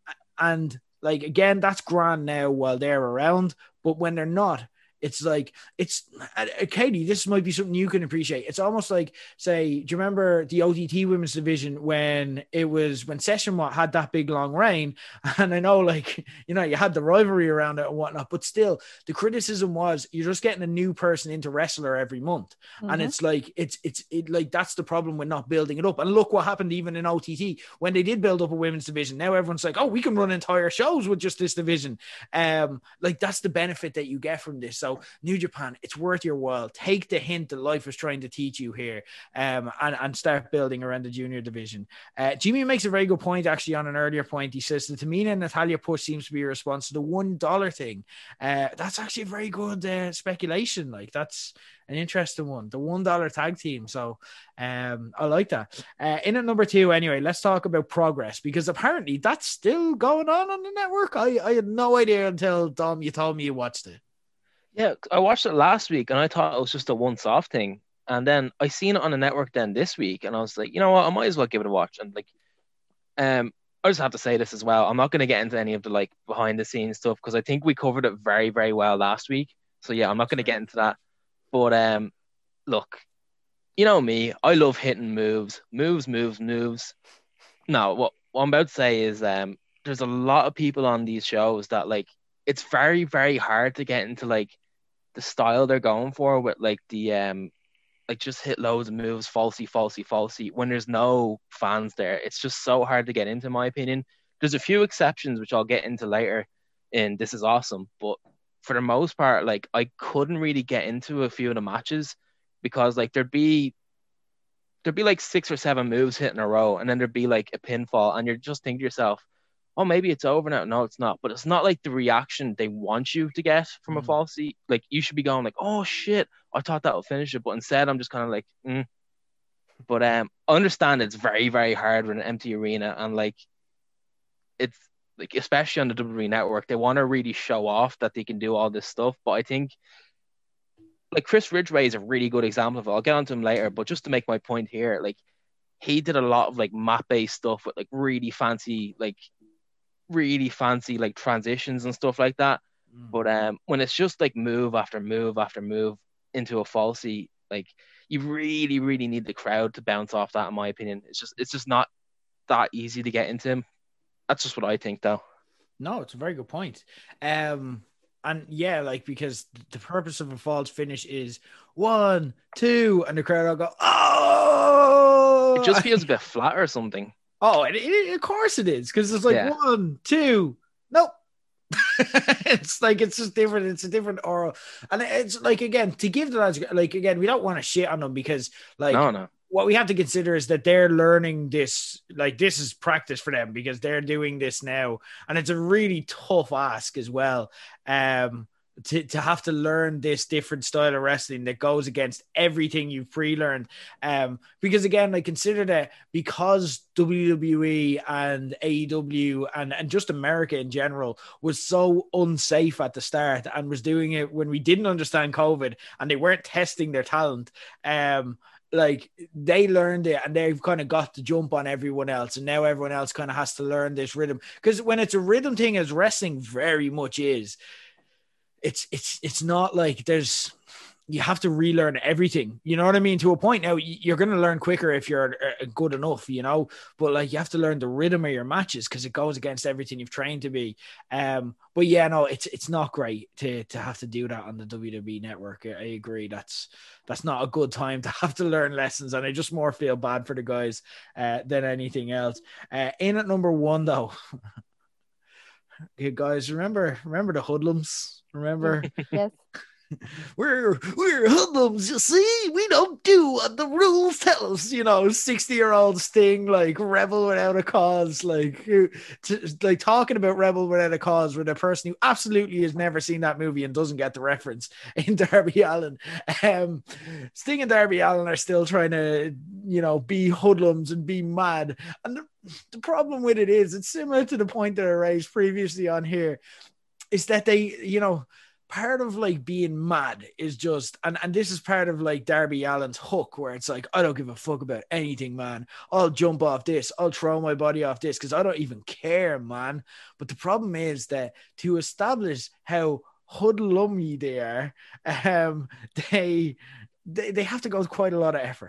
Speaker 6: And, like, again, that's grand now while they're around, but when they're not, it's like, it's, uh, Katie, this might be something you can appreciate. It's almost like, say, do you remember the O T T women's division when it was, when Session had that big long reign? And I know, like, you know, you had the rivalry around it and whatnot, but still, the criticism was you're just getting a new person into wrestler every month. Mm-hmm. And it's like, it's, it's, it, like, that's the problem with not building it up. And look what happened even in O T T when they did build up a women's division. Now everyone's like, oh, we can run entire shows with just this division. Um, like, that's the benefit that you get from this. So New Japan, it's worth your while. Take the hint that life is trying to teach you here, um, and, and start building around the junior division. Uh, Jimmy makes a very good point, actually, on an earlier point. He says the Tamina and Natalia push seems to be a response to the one dollar thing. Uh, that's actually a very good uh, speculation. Like, that's an interesting one. The one dollar tag team. So um, I like that. Uh, in at number two, anyway, let's talk about Progress, because apparently that's still going on on the network. I, I had no idea until, Dom, you told me you watched it.
Speaker 7: Yeah, I watched it last week and I thought it was just a once-off thing. And then I seen it on the network then this week, and I was like, you know what, I might as well give it a watch. And like, um, I just have to say this as well. I'm not going to get into any of the like behind-the-scenes stuff because I think we covered it very, very well last week. So yeah, I'm not going to get into that. But um, look, you know me, I love hitting moves, moves, moves, moves. No, what, what I'm about to say is um, there's a lot of people on these shows that like, it's very, very hard to get into like the style they're going for with like the um like just hit loads of moves, falsy, falsy, falsy, when there's no fans there. It's just so hard to get into, in my opinion. There's a few exceptions which I'll get into later in This Is Awesome, but for the most part, like I couldn't really get into a few of the matches because like there'd be there'd be like six or seven moves hit in a row, and then there'd be like a pinfall, and you're just thinking to yourself, oh, maybe it's over now. No, it's not. But it's not like the reaction they want you to get from mm. a falsie. Like, you should be going like, oh, shit, I thought that would finish it. But instead, I'm just kind of like, mm. But um, I understand it's very, very hard with an empty arena. And, like, it's, like, especially on the W W E Network, they want to really show off that they can do all this stuff. But I think, like, Chris Ridgway is a really good example of it. I'll get onto him later. But just to make my point here, like, he did a lot of like map based stuff with like really fancy, like really fancy like transitions and stuff like that. Mm. But um, when it's just like move after move after move into a falsie, like you really, really need the crowd to bounce off that. In my opinion, it's just it's just not that easy to get into him. That's just what I think, though.
Speaker 6: No, it's a very good point. Um, and yeah, like because the purpose of a false finish is one, two, and the crowd will go, oh!
Speaker 7: It just feels a bit flat or something.
Speaker 6: Oh, it, it, of course it is, because it's like yeah. one, two, nope. It's like it's just different. It's a different oral, and it's like again to give the lads like again we don't want to shit on them because like
Speaker 7: no, no.
Speaker 6: What we have to consider is that they're learning this, like this is practice for them because they're doing this now, and it's a really tough ask as well. Um, to, to have to learn this different style of wrestling that goes against everything you've pre-learned. Um, because again, like consider that because W W E and A E W and, and just America in general was so unsafe at the start and was doing it when we didn't understand COVID and they weren't testing their talent. Um, like they learned it and they've kind of got to jump on everyone else. And now everyone else kind of has to learn this rhythm, because when it's a rhythm thing, as wrestling very much is, it's, it's, it's not like there's, you have to relearn everything, you know what I mean? To a point now, you're going to learn quicker if you're good enough, you know, but like you have to learn the rhythm of your matches because it goes against everything you've trained to be. Um, but yeah, no, it's it's not great to to have to do that on the W W E network. I agree. That's that's not a good time to have to learn lessons, and I just more feel bad for the guys uh, than anything else. Uh, in at number one though, okay, guys, remember remember the hoodlums? Remember?
Speaker 5: Yes.
Speaker 6: We're we're hoodlums, you see. We don't do what the rules tell us. You know, sixty-year-old Sting, like Rebel Without a Cause, like who, t- like talking about Rebel Without a Cause with a person who absolutely has never seen that movie and doesn't get the reference in Darby Allin. Um, Sting and Darby Allin are still trying to, you know, be hoodlums and be mad. And the, the problem with it is, it's similar to the point that I raised previously on here, is that they, you know. Part of like being mad is just, and, and this is part of like Darby Allin's hook, where it's like, I don't give a fuck about anything, man. I'll jump off this. I'll throw my body off this because I don't even care, man. But the problem is that to establish how hoodlummy they are, um, they, they, they have to go with quite a lot of effort.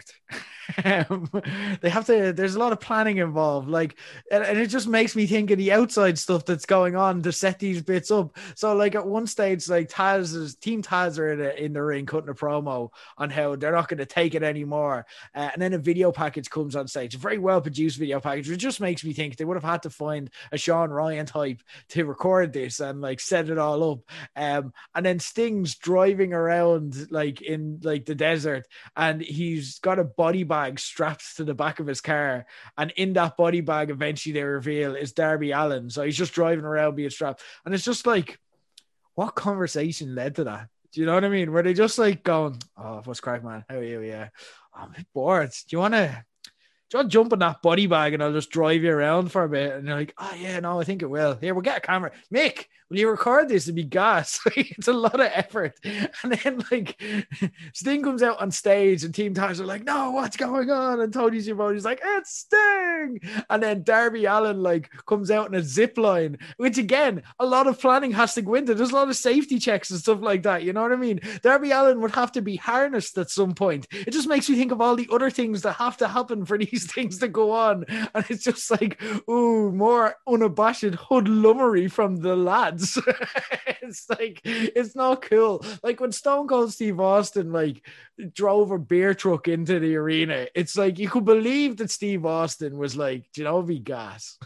Speaker 6: um, they have to, there's a lot of planning involved, like, and, and it just makes me think of the outside stuff that's going on to set these bits up. So like at one stage, like Taz's team Taz are in, a, in the ring cutting a promo on how they're not going to take it anymore. Uh, and then a video package comes on stage, a very well produced video package, which just makes me think they would have had to find a Sean Ryan type to record this and like set it all up. Um, and then Sting's driving around like in like the desert, and he's got a body bag strapped to the back of his car, and in that body bag eventually they reveal is Darby Allin. So he's just driving around being strapped, and it's just like, what conversation led to that? Do you know what I mean? Were they just like going, oh, what's crack, man? How are you? Yeah, oh, I'm a bit bored. Do you want to do you want to jump in that body bag and I'll just drive you around for a bit? And they're like, oh yeah, no, I think it will. Here, we'll get a camera. Mick, will you record this? It'd be gas. It's a lot of effort. And then like Sting comes out on stage and Team Taz are like, no, what's going on? And Tony Schiavone's like, it's Sting. And then Darby Allin like comes out in a zip line, which again, a lot of planning has to go into. There's a lot of safety checks and stuff like that. You know what I mean? Darby Allin would have to be harnessed at some point. It just makes me think of all the other things that have to happen for these things to go on, and it's just like, ooh, more unabashed hoodlummery from the lads. It's like, it's not cool. Like when Stone Cold Steve Austin like drove a beer truck into the arena, it's like you could believe that Steve Austin was like, do you know, be gas.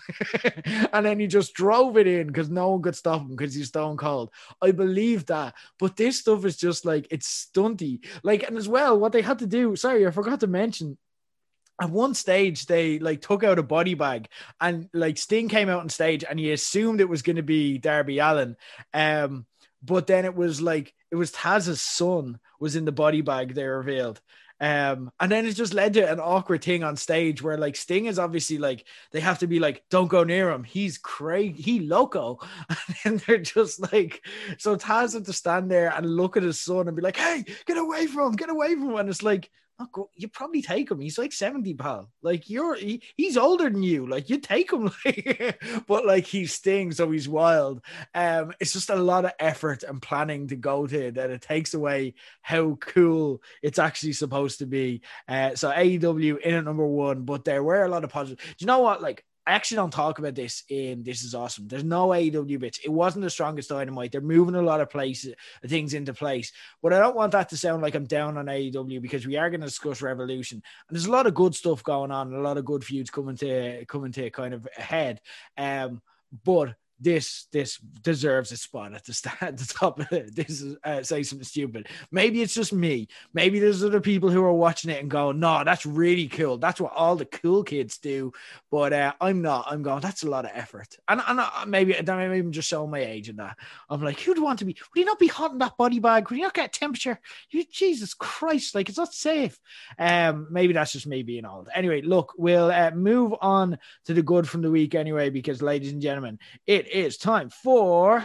Speaker 6: And then he just drove it in because no one could stop him because he's Stone Cold. I believe that, but this stuff is just like, it's stunty. Like, and as well, what they had to do, sorry, I forgot to mention, at one stage, they like took out a body bag, and like Sting came out on stage, and he assumed it was going to be Darby Allin. Um, but then it was like, it was Taz's son was in the body bag, they revealed. Um, and then it just led to an awkward thing on stage where like Sting is obviously like, they have to be like, don't go near him. He's crazy. He loco. And they're just like, so Taz had to stand there and look at his son and be like, hey, get away from him, get away from him. And it's like, oh, go, you probably take him. He's like seventy, pal. Like you're, he, he's older than you. Like you take him, like, but like he stings, so he's wild. Um, it's just a lot of effort and planning to go to it, and it takes away how cool it's actually supposed to be. Uh, so A E W in at number one, but there were a lot of positives. Do you know what? Like, I actually don't talk about this in This Is Awesome. There's no A E W bits. It wasn't the strongest Dynamite. They're moving a lot of places, things into place. But I don't want that to sound like I'm down on A E W, because we are going to discuss Revolution. And there's a lot of good stuff going on and a lot of good feuds coming to coming to kind of ahead. Um, but this this deserves a spot at the start, at the top of it. This is uh, say something stupid. Maybe it's just me. Maybe there's other people who are watching it and going, no, that's really cool. That's what all the cool kids do. But uh, I'm not. I'm going, that's a lot of effort. And, and uh, maybe, maybe I'm just showing my age in that. I'm like, who'd want to be? Would you not be hot in that body bag? Would you not get temperature? You, Jesus Christ, like, it's not safe. Um, maybe that's just me being old. Anyway, look, we'll uh, move on to the good from the week anyway, because, ladies and gentlemen, it is time for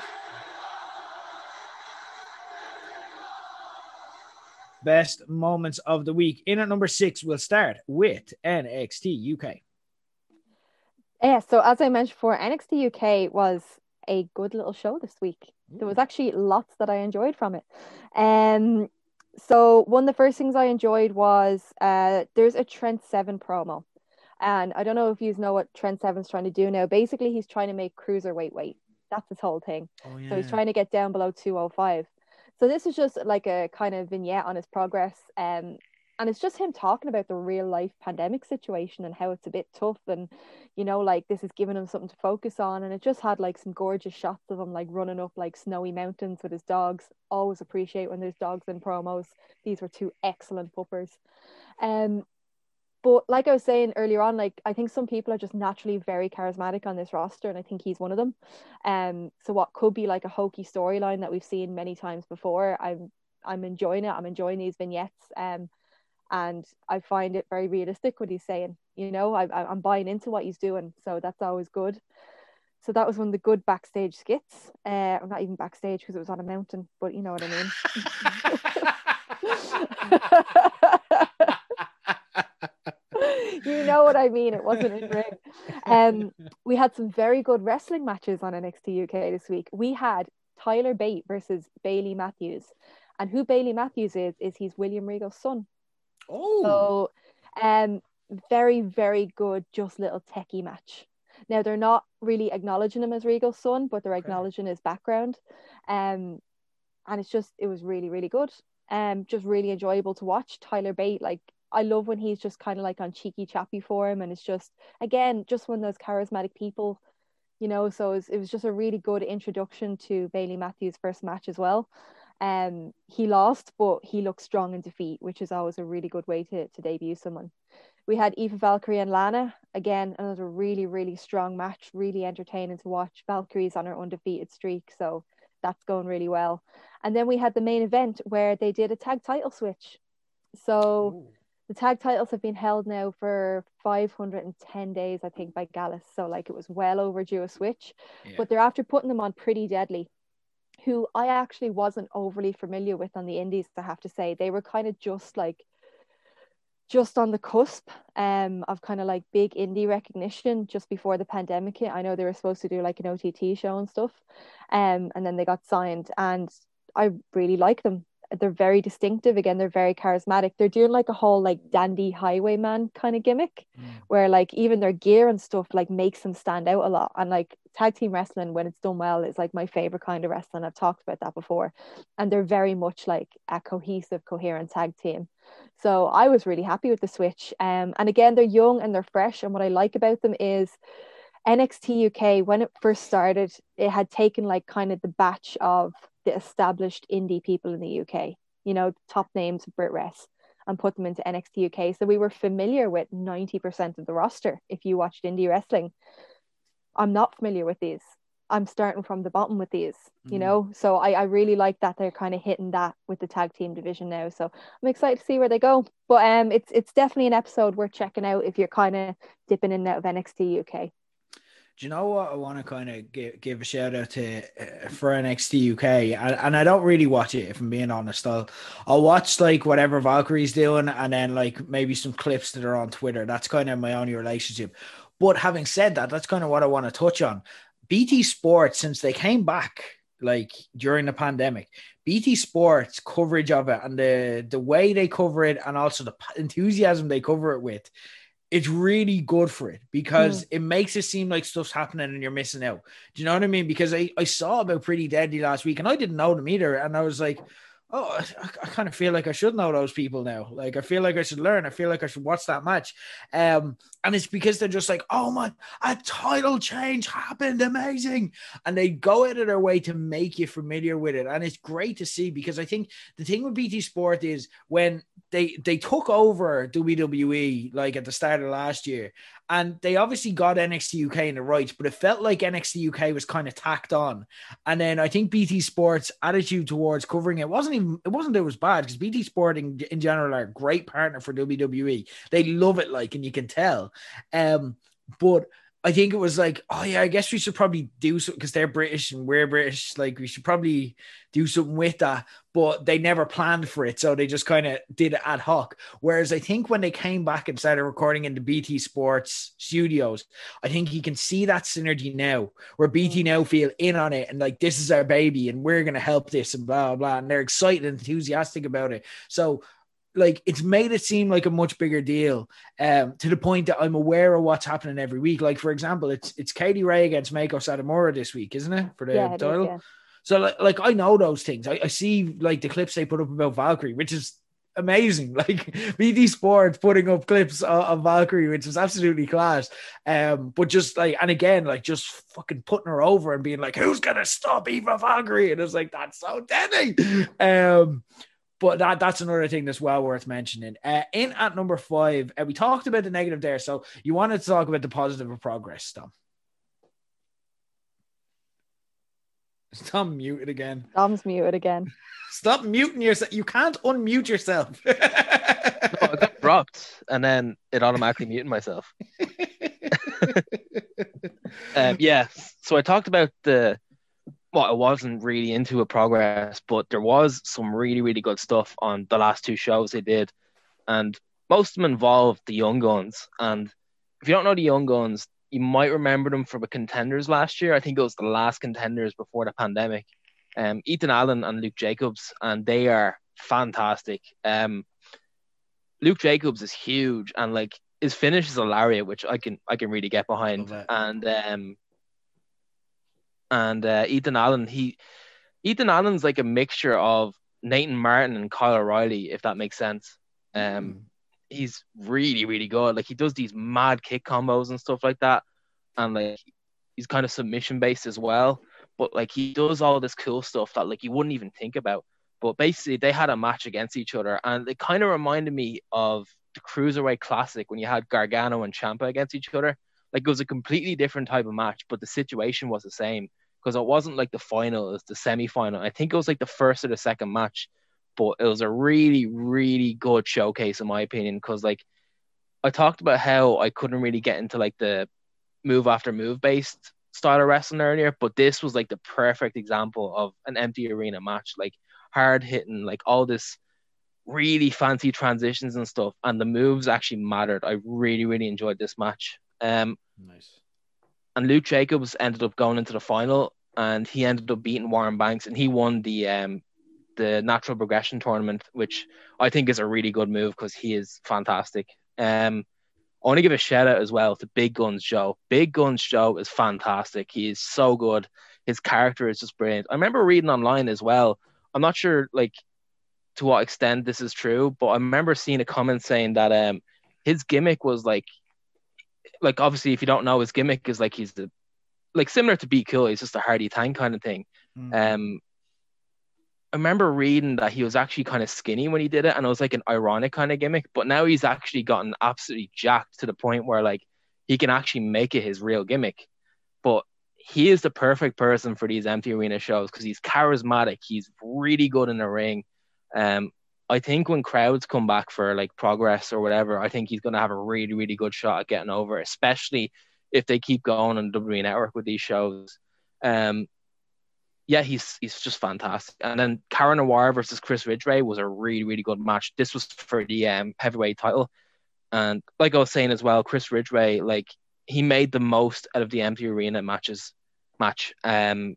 Speaker 6: best moments of the week. In at number six, we'll start with N X T U K.
Speaker 5: Yeah, so as I mentioned before, N X T U K was a good little show this week. There was actually lots that I enjoyed from it. Um, so one of the first things I enjoyed was uh, there's a Trent Seven promo. And I don't know if you know what Trent Seven's trying to do now. Basically, he's trying to make cruiserweight weight. That's his whole thing. Oh, yeah. So he's trying to get down below two oh five. So this is just like a kind of vignette on his progress. Um, and it's just him talking about the real life pandemic situation and how it's a bit tough. And, you know, like this is giving him something to focus on. And it just had like some gorgeous shots of him like running up like snowy mountains with his dogs. Always appreciate when there's dogs in promos. These were two excellent puppers. Um, But like I was saying earlier on, like I think some people are just naturally very charismatic on this roster, and I think he's one of them. Um, so what could be like a hokey storyline that we've seen many times before, I'm I'm enjoying it. I'm enjoying these vignettes, um, and I find it very realistic what he's saying. You know, I, I'm buying into what he's doing, so that's always good. So that was one of the good backstage skits. Uh, or not even backstage because it was on a mountain, but you know what I mean. You know what I mean. It wasn't in ring. Um, we had some very good wrestling matches on N X T U K this week. We had Tyler Bate versus Bailey Matthews, and who Bailey Matthews is is he's William Regal's son. Oh, so um, very very good, just little techie match. Now they're not really acknowledging him as Regal's son, but they're okay. acknowledging his background, um, and it's just it was really really good. Um, just really enjoyable to watch. Tyler Bate, like. I love when he's just kind of like on cheeky chappy form, and it's just again just one of those charismatic people, you know. So it was, it was just a really good introduction to Bailey Matthews' first match as well. Um, he lost, but he looked strong in defeat, which is always a really good way to to debut someone. We had Eva Valkyrie and Lana, again another really really strong match, really entertaining to watch. Valkyrie's on her undefeated streak, so that's going really well. And then we had the main event where they did a tag title switch. So. Ooh. The tag titles have been held now for five hundred ten days, I think, by Gallus. So, like, it was well overdue a switch. Yeah. But they're after putting them on Pretty Deadly, who I actually wasn't overly familiar with on the indies, I have to say. They were kind of just, like, just on the cusp um, of kind of, like, big indie recognition just before the pandemic hit. I know they were supposed to do, like, an O T T show and stuff. Um, and then they got signed. And I really like them. They're very distinctive. Again, they're very charismatic. They're doing like a whole like dandy highwayman kind of gimmick mm. where like even their gear and stuff like makes them stand out a lot. And like tag team wrestling, when it's done well, is like my favorite kind of wrestling. I've talked about that before. And they're very much like a cohesive, coherent tag team. So I was really happy with the switch. Um, and again, they're young and they're fresh. And what I like about them is N X T U K, when it first started, it had taken like kind of the batch of the established indie people in the U K, you know, top names of Brit Rest, and put them into N X T U K. So we were familiar with ninety percent of the roster if you watched indie wrestling. I'm not familiar with these. I'm starting from the bottom with these, you mm. know. So I, I really like that they're kind of hitting that with the tag team division now. So I'm excited to see where they go. But um, it's it's definitely an episode worth checking out if you're kind of dipping in and out of N X T U K.
Speaker 6: Do you know what I want to kind of give, give a shout out to uh, for N X T U K? And, and I don't really watch it, if I'm being honest. I'll, I'll watch like whatever Valkyrie's doing and then like maybe some clips that are on Twitter. That's kind of my only relationship. But having said that, that's kind of what I want to touch on. B T Sports, since they came back like during the pandemic, B T Sports coverage of it and the, the way they cover it and also the enthusiasm they cover it with, it's really good for it because mm. it makes it seem like stuff's happening and you're missing out. Do you know what I mean? Because I, I saw about Pretty Deadly last week and I didn't know them either. And I was like, oh, I, I kind of feel like I should know those people now. Like, I feel like I should learn. I feel like I should watch that match. Um, and it's because they're just like, oh man, a title change happened. Amazing. And they go out of their way to make you familiar with it. And it's great to see because I think the thing with B T Sport is when they, they took over W W E, like at the start of last year, and they obviously got N X T U K in the rights, but it felt like N X T U K was kind of tacked on. And then I think B T Sport's attitude towards covering it wasn't even, it wasn't that it was bad because B T Sport in, in general are a great partner for W W E. They love it, like, and you can tell. Um, but I think it was like, oh yeah, I guess we should probably do something because they're British and we're British. Like we should probably do something with that, but they never planned for it. So they just kind of did it ad hoc. Whereas I think when they came back and started recording in the B T Sports studios, I think you can see that synergy now where B T now feel in on it and like, this is our baby and we're going to help this and blah, blah, blah. And they're excited and enthusiastic about it. So like it's made it seem like a much bigger deal um, to the point that I'm aware of what's happening every week. Like, for example, it's it's Katie Ray against Meiko Satomura this week, isn't it? For the
Speaker 5: yeah,
Speaker 6: title.
Speaker 5: Is, yeah.
Speaker 6: So like, like I know those things. I, I see like the clips they put up about Valkyrie, which is amazing. Like B T Sports putting up clips of, of Valkyrie, which is absolutely class. Um, but just like, and again, like just fucking putting her over and being like, who's going to stop Eva Valkyrie? And it's like, that's so deadly. Um, But that, that's another thing that's well worth mentioning. Uh, in at number five, uh, we talked about the negative there. So you wanted to talk about the positive of progress, Tom. Stop muted again.
Speaker 5: Tom's muted again.
Speaker 6: Stop muting yourself. You can't unmute yourself.
Speaker 7: No, I got dropped and then it automatically muted myself. um, yeah. So I talked about the Well, I wasn't really into a progress, but there was some really, really good stuff on the last two shows they did. And most of them involved the Young Guns. And if you don't know the Young Guns, you might remember them from the Contenders last year. I think it was the last Contenders before the pandemic. Um, Ethan Allen and Luke Jacobs, and they are fantastic. Um, Luke Jacobs is huge, and like his finish is a lariat, which I can I can really get behind. And um, And uh, Ethan Allen, he Ethan Allen's like a mixture of Nathan Martin and Kyle O'Reilly, if that makes sense. Um, mm. He's really, really good. Like he does these mad kick combos and stuff like that, and like he's kind of submission based as well. But like he does all this cool stuff that like you wouldn't even think about. But basically, they had a match against each other, and it kind of reminded me of the Cruiserweight Classic when you had Gargano and Ciampa against each other. Like it was a completely different type of match, but the situation was the same because it wasn't like the final, it was the semi-final. I think it was like the first or the second match, but it was a really, really good showcase in my opinion. Because like I talked about how I couldn't really get into like the move after move based style of wrestling earlier, but this was like the perfect example of an empty arena match, like hard hitting, like all this really fancy transitions and stuff, and the moves actually mattered. I really, really enjoyed this match. Um,
Speaker 6: nice. And
Speaker 7: Luke Jacobs ended up going into the final, and he ended up beating Warren Banks, and he won the um the Natural Progression tournament, which I think is a really good move because he is fantastic. Um, I want to give a shout out as well to Big Guns Joe. Big Guns Joe is fantastic. He is so good. His character is just brilliant. I remember reading online as well. I'm not sure like to what extent this is true, but I remember seeing a comment saying that um his gimmick was like like obviously if you don't know, his gimmick is like he's the like similar to Be Cool, he's just a hardy tank kind of thing. Mm. Um I remember reading that he was actually kind of skinny when he did it, and it was like an ironic kind of gimmick, but now he's actually gotten absolutely jacked to the point where like he can actually make it his real gimmick. But he is the perfect person for these empty arena shows because he's charismatic, he's really good in the ring. Um, I think when crowds come back for like Progress or whatever, I think he's going to have a really, really good shot at getting over, especially if they keep going on W W E Network with these shows. Um, yeah, he's he's just fantastic. And then Cara Noir versus Chris Ridgway was a really, really good match. This was for the um, heavyweight title. And like I was saying as well, Chris Ridgway, like, he made the most out of the empty arena matches match. Um,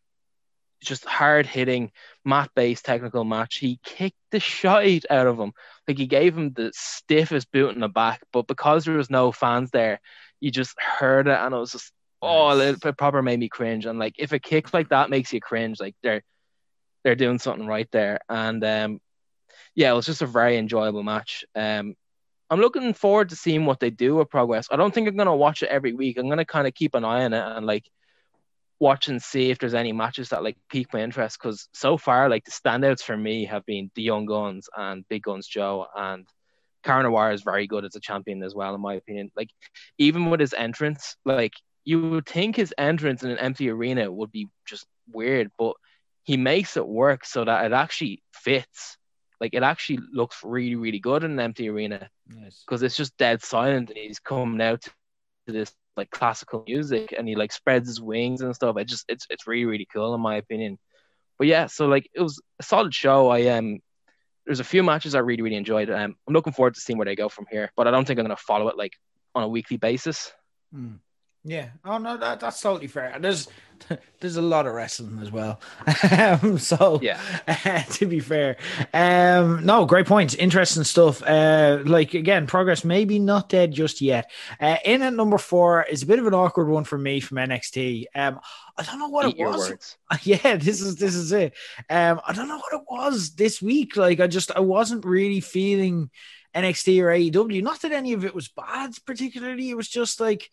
Speaker 7: just hard hitting, mat based technical match. He kicked the shite out of him. Like, he gave him the stiffest boot in the back, but because there was no fans there, you just heard it, and it was just oh, it, it proper made me cringe. And like, if a kick like that makes you cringe, like they're they're doing something right there. And um, yeah, it was just a very enjoyable match. Um, I'm looking forward to seeing what they do with Progress. I don't think I'm gonna watch it every week. I'm gonna kind of keep an eye on it and like watch and see if there's any matches that like pique my interest. Because so far, like, the standouts for me have been the Young Guns and Big Guns Joe, and Cara Noir is very good as a champion as well, in my opinion. Like, even with his entrance, like, you would think his entrance in an empty arena would be just weird, but he makes it work so that it actually fits. Like, it actually looks really, really good in an empty arena because nice. It's just dead silent, and he's coming out to this like classical music, and he like spreads his wings and stuff. It just it's it's really, really cool in my opinion. But yeah, so like, it was a solid show. I um, there's a few matches I really, really enjoyed. Um, I'm looking forward to seeing where they go from here, but I don't think I'm going to follow it like on a weekly basis.
Speaker 6: Mm. Yeah. Oh no, that, that's totally fair. And there's there's a lot of wrestling as well. um, so
Speaker 7: yeah,
Speaker 6: uh, to be fair, um, no, great points, interesting stuff. Uh, like again, Progress maybe not dead just yet. Uh, in at number four is a bit of an awkward one for me from N X T. Um, I don't know what
Speaker 7: Eat
Speaker 6: it was.
Speaker 7: Words.
Speaker 6: Yeah, this is this is it. Um, I don't know what it was this week. Like, I just I wasn't really feeling N X T or A E W. Not that any of it was bad, particularly. It was just like,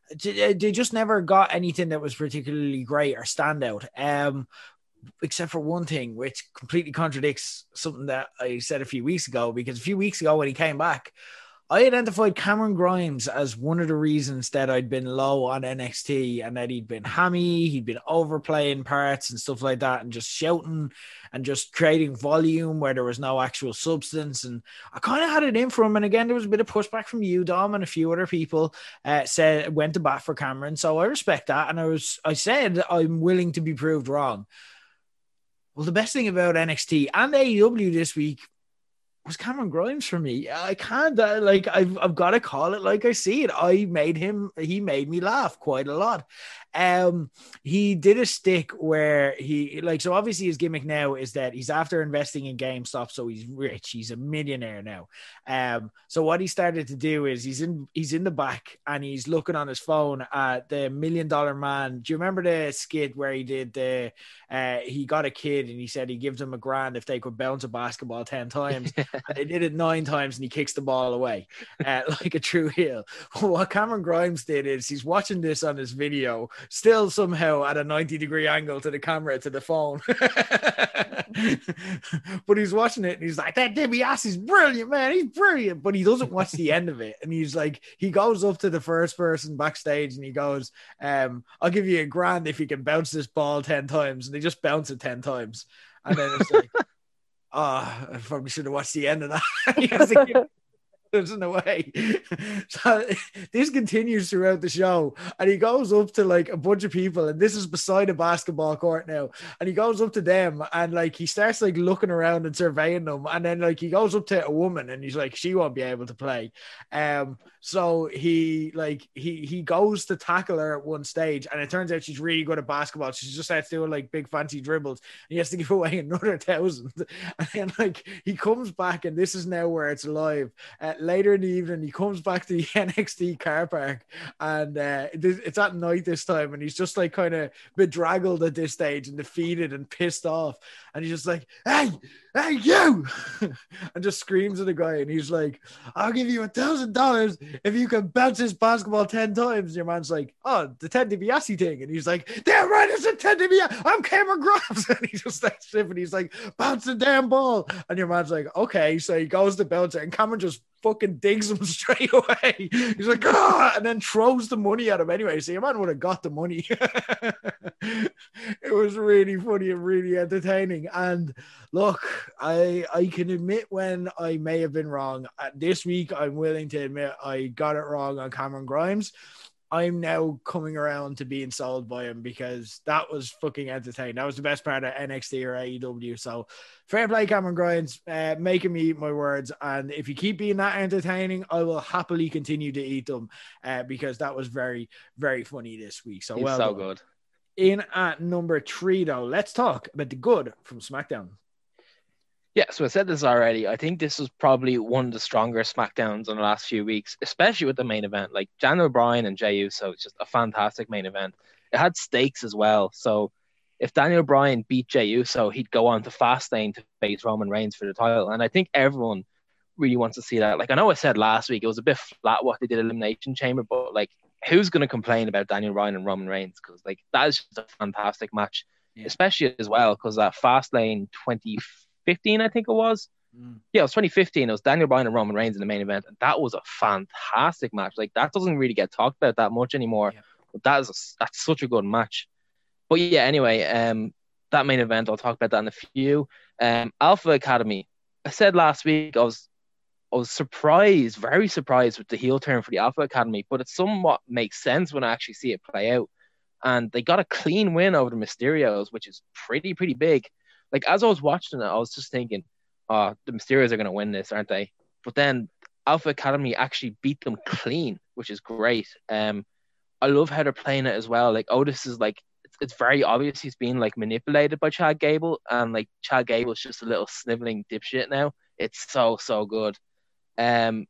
Speaker 6: they just never got anything that was particularly great or standout, um, except for one thing, which completely contradicts something that I said a few weeks ago, because a few weeks ago when he came back, I identified Cameron Grimes as one of the reasons that I'd been low on N X T, and that he'd been hammy, he'd been overplaying parts and stuff like that, and just shouting and just creating volume where there was no actual substance. And I kind of had it in for him. And again, there was a bit of pushback from you, Dom, and a few other people uh, said went to bat for Cameron. So I respect that. And I was, I said, I'm willing to be proved wrong. Well, the best thing about N X T and A E W this week was Cameron Grimes for me. I can't, uh, like, I've, I've got to call it like I see it. I made him, he made me laugh quite a lot. Um, he did a stick where he, like, so obviously his gimmick now is that he's after investing in GameStop, so he's rich, he's a millionaire now. Um, so what he started to do is he's in, he's in the back and he's looking on his phone at the Million Dollar Man. Do you remember the skit where he did the, uh, he got a kid and he said he gives them a grand if they could bounce a basketball ten times, and they did it nine times and he kicks the ball away, uh, like a true heel. What Cameron Grimes did is he's watching this on his video, still somehow at a ninety degree angle to the camera, to the phone. But he's watching it and he's like, that DiBiase's brilliant, man. He's brilliant. But he doesn't watch the end of it. And he's like, he goes up to the first person backstage and he goes, um, I'll give you a grand if you can bounce this ball ten times. And they just bounce it ten times. And then it's like, oh, I probably should have watched the end of that. There's no way. So this continues throughout the show, and he goes up to like a bunch of people, and this is beside a basketball court now, and he goes up to them and like he starts like looking around and surveying them, and then like he goes up to a woman and he's like, she won't be able to play. Um so he like he he goes to tackle her at one stage, and it turns out she's really good at basketball. She just starts doing like big fancy dribbles, and he has to give away another thousand. And then like he comes back, and this is now where it's live. Uh, later in the evening, he comes back to the N X T car park, and uh, it's at night this time, and he's just like kind of bedraggled at this stage and defeated and pissed off, and he's just like, hey, hey, you, and just screams at the guy, and he's like, I'll give you a thousand dollars if you can bounce this basketball ten times. And your man's like, oh, the Ted DiBiase thing, and he's like, damn right, it's a Ted DiBiase, I'm Cameron Grimes. And he just starts flipping, he's like, bounce the damn ball, and your man's like, okay. So he goes to bounce it, and Cameron just fucking digs him straight away. He's like, ah, and then throws the money at him anyway. So your man would have got the money. It was really funny and really entertaining. And look, I I can admit when I may have been wrong. Uh, this week, I'm willing to admit I got it wrong on Cameron Grimes. I'm now coming around to being sold by him because that was fucking entertaining. That was the best part of N X T or A E W. So fair play, Cameron Grimes, uh, making me eat my words. And if you keep being that entertaining, I will happily continue to eat them uh, because that was very, very funny this week. So
Speaker 7: He's
Speaker 6: well
Speaker 7: so
Speaker 6: done.
Speaker 7: good.
Speaker 6: In at number three, though, let's talk about the good from SmackDown.
Speaker 7: Yeah, so I said this already. I think this was probably one of the stronger SmackDowns in the last few weeks, especially with the main event. Like Daniel Bryan and Jey Uso, it's just a fantastic main event. It had stakes as well. So if Daniel Bryan beat Jey Uso, he'd go on to Fastlane to face Roman Reigns for the title. And I think everyone really wants to see that. Like I know I said last week, it was a bit flat what they did Elimination Chamber, but like who's going to complain about Daniel Bryan and Roman Reigns? Because like that is just a fantastic match, yeah. Especially as well because that Fastlane twenty fifteen, I think it was. Mm. Yeah, it was twenty fifteen. It was Daniel Bryan and Roman Reigns in the main event, and that was a fantastic match. Like that doesn't really get talked about that much anymore. Yeah. But that is a, that's such a good match. But yeah, anyway, um, that main event, I'll talk about that in a few. Um, Alpha Academy. I said last week I was I was surprised, very surprised with the heel turn for the Alpha Academy, but it somewhat makes sense when I actually see it play out. And they got a clean win over the Mysterios, which is pretty, pretty big. Like, as I was watching it, I was just thinking, oh, the Mysterios are going to win this, aren't they? But then Alpha Academy actually beat them clean, which is great. Um, I love how they're playing it as well. Like, Otis is like, it's, it's very obvious he's being like manipulated by Chad Gable. And like, Chad Gable's just a little sniveling dipshit now. It's so, so good. Um,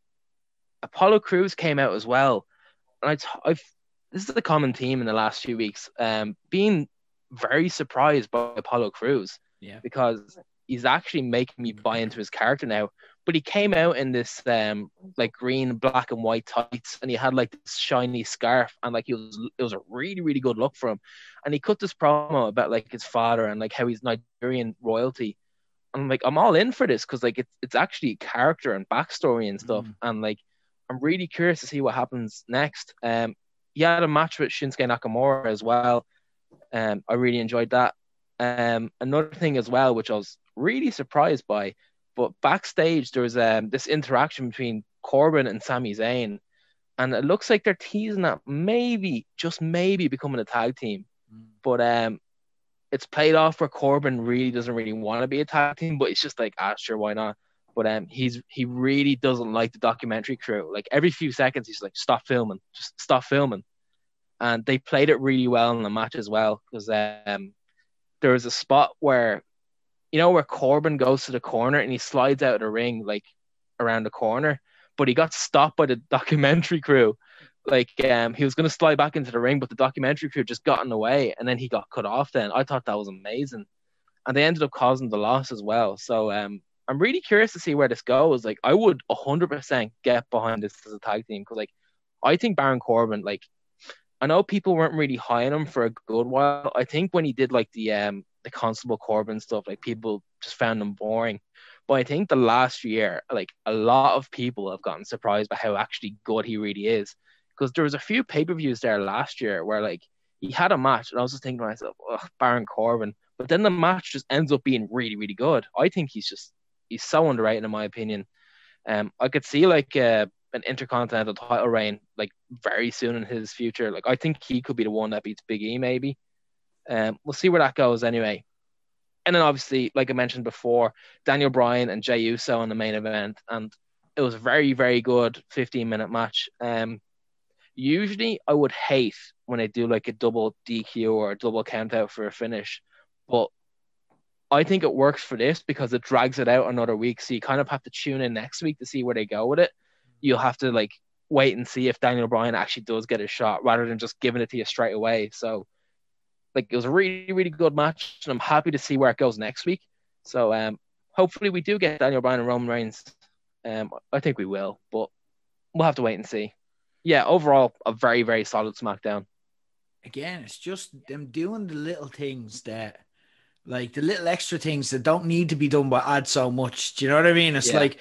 Speaker 7: Apollo Crews came out as well. And I t- I've, this is a common theme in the last few weeks. Um, being very surprised by Apollo Crews.
Speaker 6: Yeah,
Speaker 7: because he's actually making me buy into his character now. But he came out in this um like green, black, and white tights, and he had like this shiny scarf, and like he was it was a really, really good look for him. And he cut this promo about like his father and like how he's Nigerian royalty. And I'm like, I'm all in for this because like it's it's actually character and backstory and stuff. Mm. And like I'm really curious to see what happens next. Um, he had a match with Shinsuke Nakamura as well. Um, I really enjoyed that. Um, another thing as well, which I was really surprised by, but backstage there was um, this interaction between Corbin and Sami Zayn, and it looks like they're teasing that maybe, just maybe, becoming a tag team. Mm. But um, it's played off where Corbin really doesn't really want to be a tag team, but it's just like, ah, sure, why not? But um, he's he really doesn't like the documentary crew. Like every few seconds, he's like, stop filming, just stop filming. And they played it really well in the match as well because um. There was a spot where, you know, where Corbin goes to the corner and he slides out of the ring, like around the corner, but he got stopped by the documentary crew. Like, um, he was going to slide back into the ring, but the documentary crew just got in the way and then he got cut off then. I thought that was amazing. And they ended up causing the loss as well. So, um, I'm really curious to see where this goes. Like, I would one hundred percent get behind this as a tag team because, like, I think Baron Corbin, like, I know people weren't really high on him for a good while. I think when he did like the um the Constable Corbin stuff, like people just found him boring. But I think the last year, like a lot of people have gotten surprised by how actually good he really is. Because there was a few pay-per-views there last year where like he had a match and I was just thinking to myself, oh, Baron Corbin. But then the match just ends up being really, really good. I think he's just he's so underrated in my opinion. Um, I could see like uh, an intercontinental title reign like very soon in his future. Like I think he could be the one that beats Big E maybe. Um, we'll see where that goes anyway. And then obviously, like I mentioned before, Daniel Bryan and Jey Uso in the main event, and it was a very, very good fifteen minute match. Um, usually I would hate when I do like a double D Q or a double count out for a finish, but I think it works for this because it drags it out another week. So you kind of have to tune in next week to see where they go with it. You'll have to like wait and see if Daniel Bryan actually does get a shot rather than just giving it to you straight away. So like it was a really, really good match and I'm happy to see where it goes next week. So um, hopefully we do get Daniel Bryan and Roman Reigns. Um, I think we will, but we'll have to wait and see. Yeah, overall, a very, very solid SmackDown.
Speaker 6: Again, it's just them doing the little things that, like the little extra things that don't need to be done but add so much. Do you know what I mean? It's yeah. like,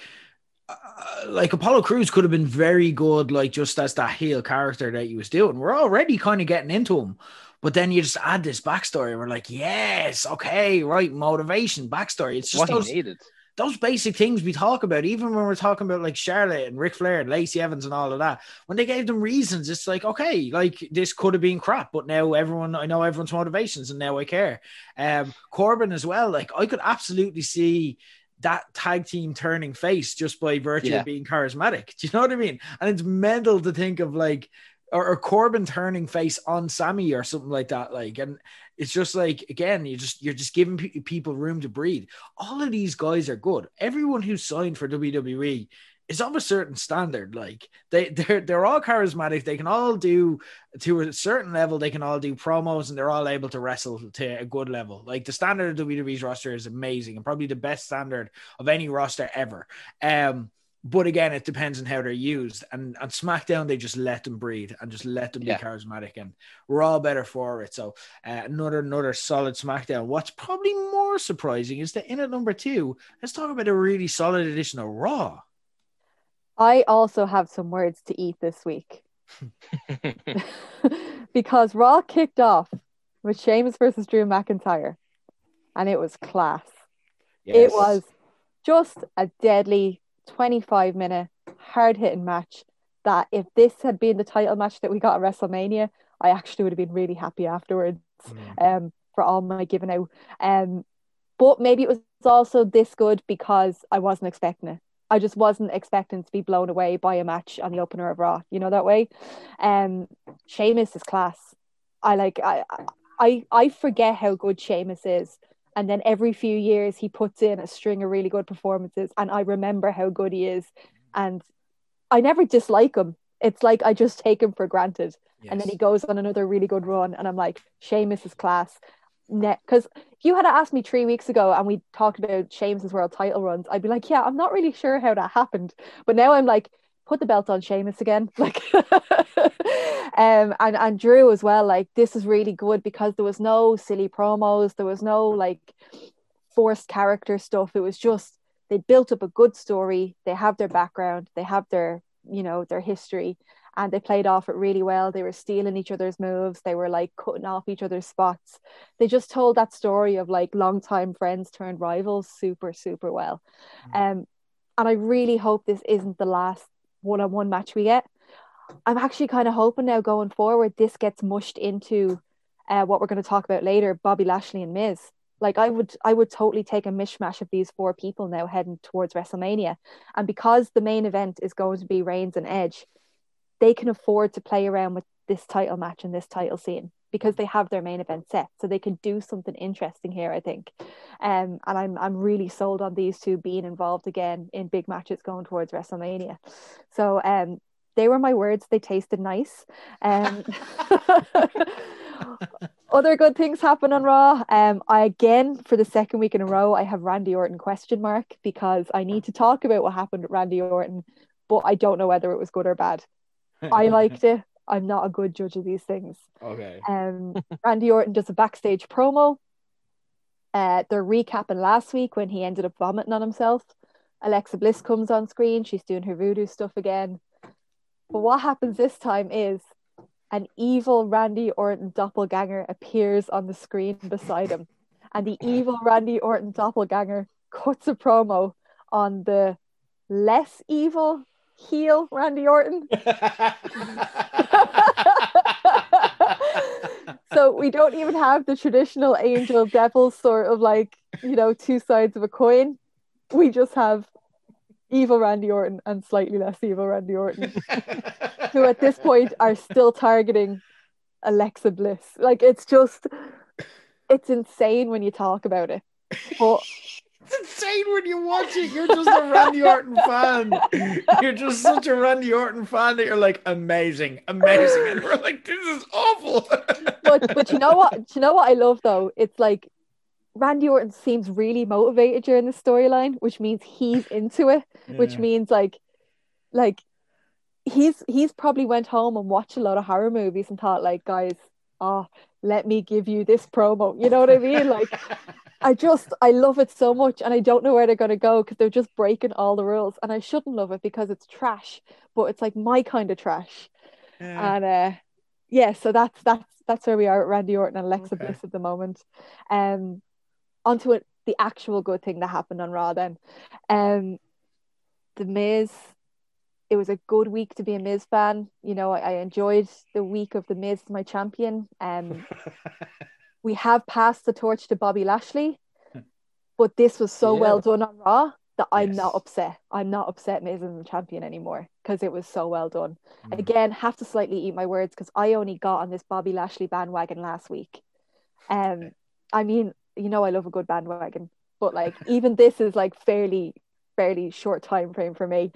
Speaker 6: uh, like Apollo Crews could have been very good, like just as that heel character that he was doing. We're already kind of getting into him, but then you just add this backstory. We're like, yes, okay, right, motivation, backstory. It's just
Speaker 7: what
Speaker 6: those,
Speaker 7: he needed.
Speaker 6: those basic things we talk about, even when we're talking about like Charlotte and Ric Flair and Lacey Evans and all of that, when they gave them reasons, it's like, okay, like this could have been crap, but now everyone, I know everyone's motivations and now I care. Um, Corbin as well, like I could absolutely see that tag team turning face just by virtue
Speaker 7: Yeah.
Speaker 6: of being charismatic. Do you know what I mean? And it's mental to think of like, or, or Corbin turning face on Sammy or something like that. Like, and it's just like, again, you just, you're just giving pe- people room to breathe. All of these guys are good. Everyone who's signed for W W E is of a certain standard. Like they, they're, they're all charismatic. They can all do to a certain level. They can all do promos and they're all able to wrestle to a good level. Like the standard of W W E's roster is amazing and probably the best standard of any roster ever. Um, But again, it depends on how they're used. And on SmackDown, they just let them breathe and just let them
Speaker 7: Yeah.
Speaker 6: be charismatic. And we're all better for it. So uh, another another solid SmackDown. What's probably more surprising is that in at number two, let's talk about a really solid edition of Raw.
Speaker 5: I also have some words to eat this week. Because Raw kicked off with Sheamus versus Drew McIntyre. And it was class.
Speaker 7: Yes.
Speaker 5: It was just a deadly twenty-five minute hard hitting match that if this had been the title match that we got at WrestleMania, I actually would have been really happy afterwards. Mm. Um, for all my giving out. Um, but maybe it was also this good because I wasn't expecting it. I just wasn't expecting to be blown away by a match on the opener of Raw, you know, that way. Um, Sheamus is class. I like, I, I, I forget how good Sheamus is. And then every few years he puts in a string of really good performances and I remember how good he is. And I never dislike him. It's like I just take him for granted. Yes. And then he goes on another really good run and I'm like, Sheamus is class. Because if you had asked me three weeks ago and we talked about Sheamus's world title runs, I'd be like, yeah, I'm not really sure how that happened. But now I'm like, put the belt on Sheamus again. Like, um, and, and Drew as well, like, this is really good because there was no silly promos. There was no, like, forced character stuff. It was just, they built up a good story. They have their background. They have their, you know, their history. And they played off it really well. They were stealing each other's moves. They were like cutting off each other's spots. They just told that story of like longtime friends turned rivals super, super well. Mm. Um, and I really hope this isn't the last one-on-one match we get. I'm actually kind of hoping now going forward, this gets mushed into uh, what we're going to talk about later, Bobby Lashley and Miz. Like I would, I would totally take a mishmash of these four people now heading towards WrestleMania. And because the main event is going to be Reigns and Edge, they can afford to play around with this title match and this title scene because they have their main event set. So they can do something interesting here, I think. Um, and I'm I'm really sold on these two being involved again in big matches going towards WrestleMania. So um, they were my words. They tasted nice. Um, other good things happen on Raw. Um, I, again, for the second week in a row, I have Randy Orton question mark because I need to talk about what happened with Randy Orton, but I don't know whether it was good or bad. I liked it. I'm not a good judge of these things.
Speaker 6: Okay.
Speaker 5: Um, Randy Orton does a backstage promo. Uh, they're recapping last week when he ended up vomiting on himself. Alexa Bliss comes on screen. She's doing her voodoo stuff again. But what happens this time is an evil Randy Orton doppelganger appears on the screen beside him. And the evil Randy Orton doppelganger cuts a promo on the less evil heel Randy Orton. So we don't even have the traditional angel devil sort of like, you know, two sides of a coin. We just have evil Randy Orton and slightly less evil Randy Orton, who at this point are still targeting Alexa Bliss. Like, it's just, it's insane when you talk about it. But
Speaker 6: it's insane when you watch it. You're just a Randy Orton fan. You're just such a Randy Orton fan that you're like, amazing, amazing. And we're like, this is awful.
Speaker 5: but but you know what? You know what I love though? It's like Randy Orton seems really motivated during the storyline, which means he's into it, yeah. Which means like like he's he's probably went home and watched a lot of horror movies and thought like, guys, oh, let me give you this promo. You know what I mean? Like, I just, I love it so much and I don't know where they're going to go because they're just breaking all the rules and I shouldn't love it because it's trash, but it's like my kind of trash. Yeah. And uh, yeah, so that's, that's, that's where we are at Randy Orton and Alexa okay. Bliss at the moment. Um, onto it, the actual good thing that happened on Raw then. Um, the Miz, it was a good week to be a Miz fan. You know, I, I enjoyed the week of the Miz, my champion. Um, we have passed the torch to Bobby Lashley, but this was so
Speaker 7: Yeah.
Speaker 5: well done on Raw that I'm
Speaker 6: Yes.
Speaker 5: not upset. I'm not upset Miz is the champion anymore because it was so well done.
Speaker 6: Mm.
Speaker 5: Again, have to slightly eat my words because I only got on this Bobby Lashley bandwagon last week. Um, I mean, you know, I love a good bandwagon, but like even this is like fairly, fairly short time frame for me.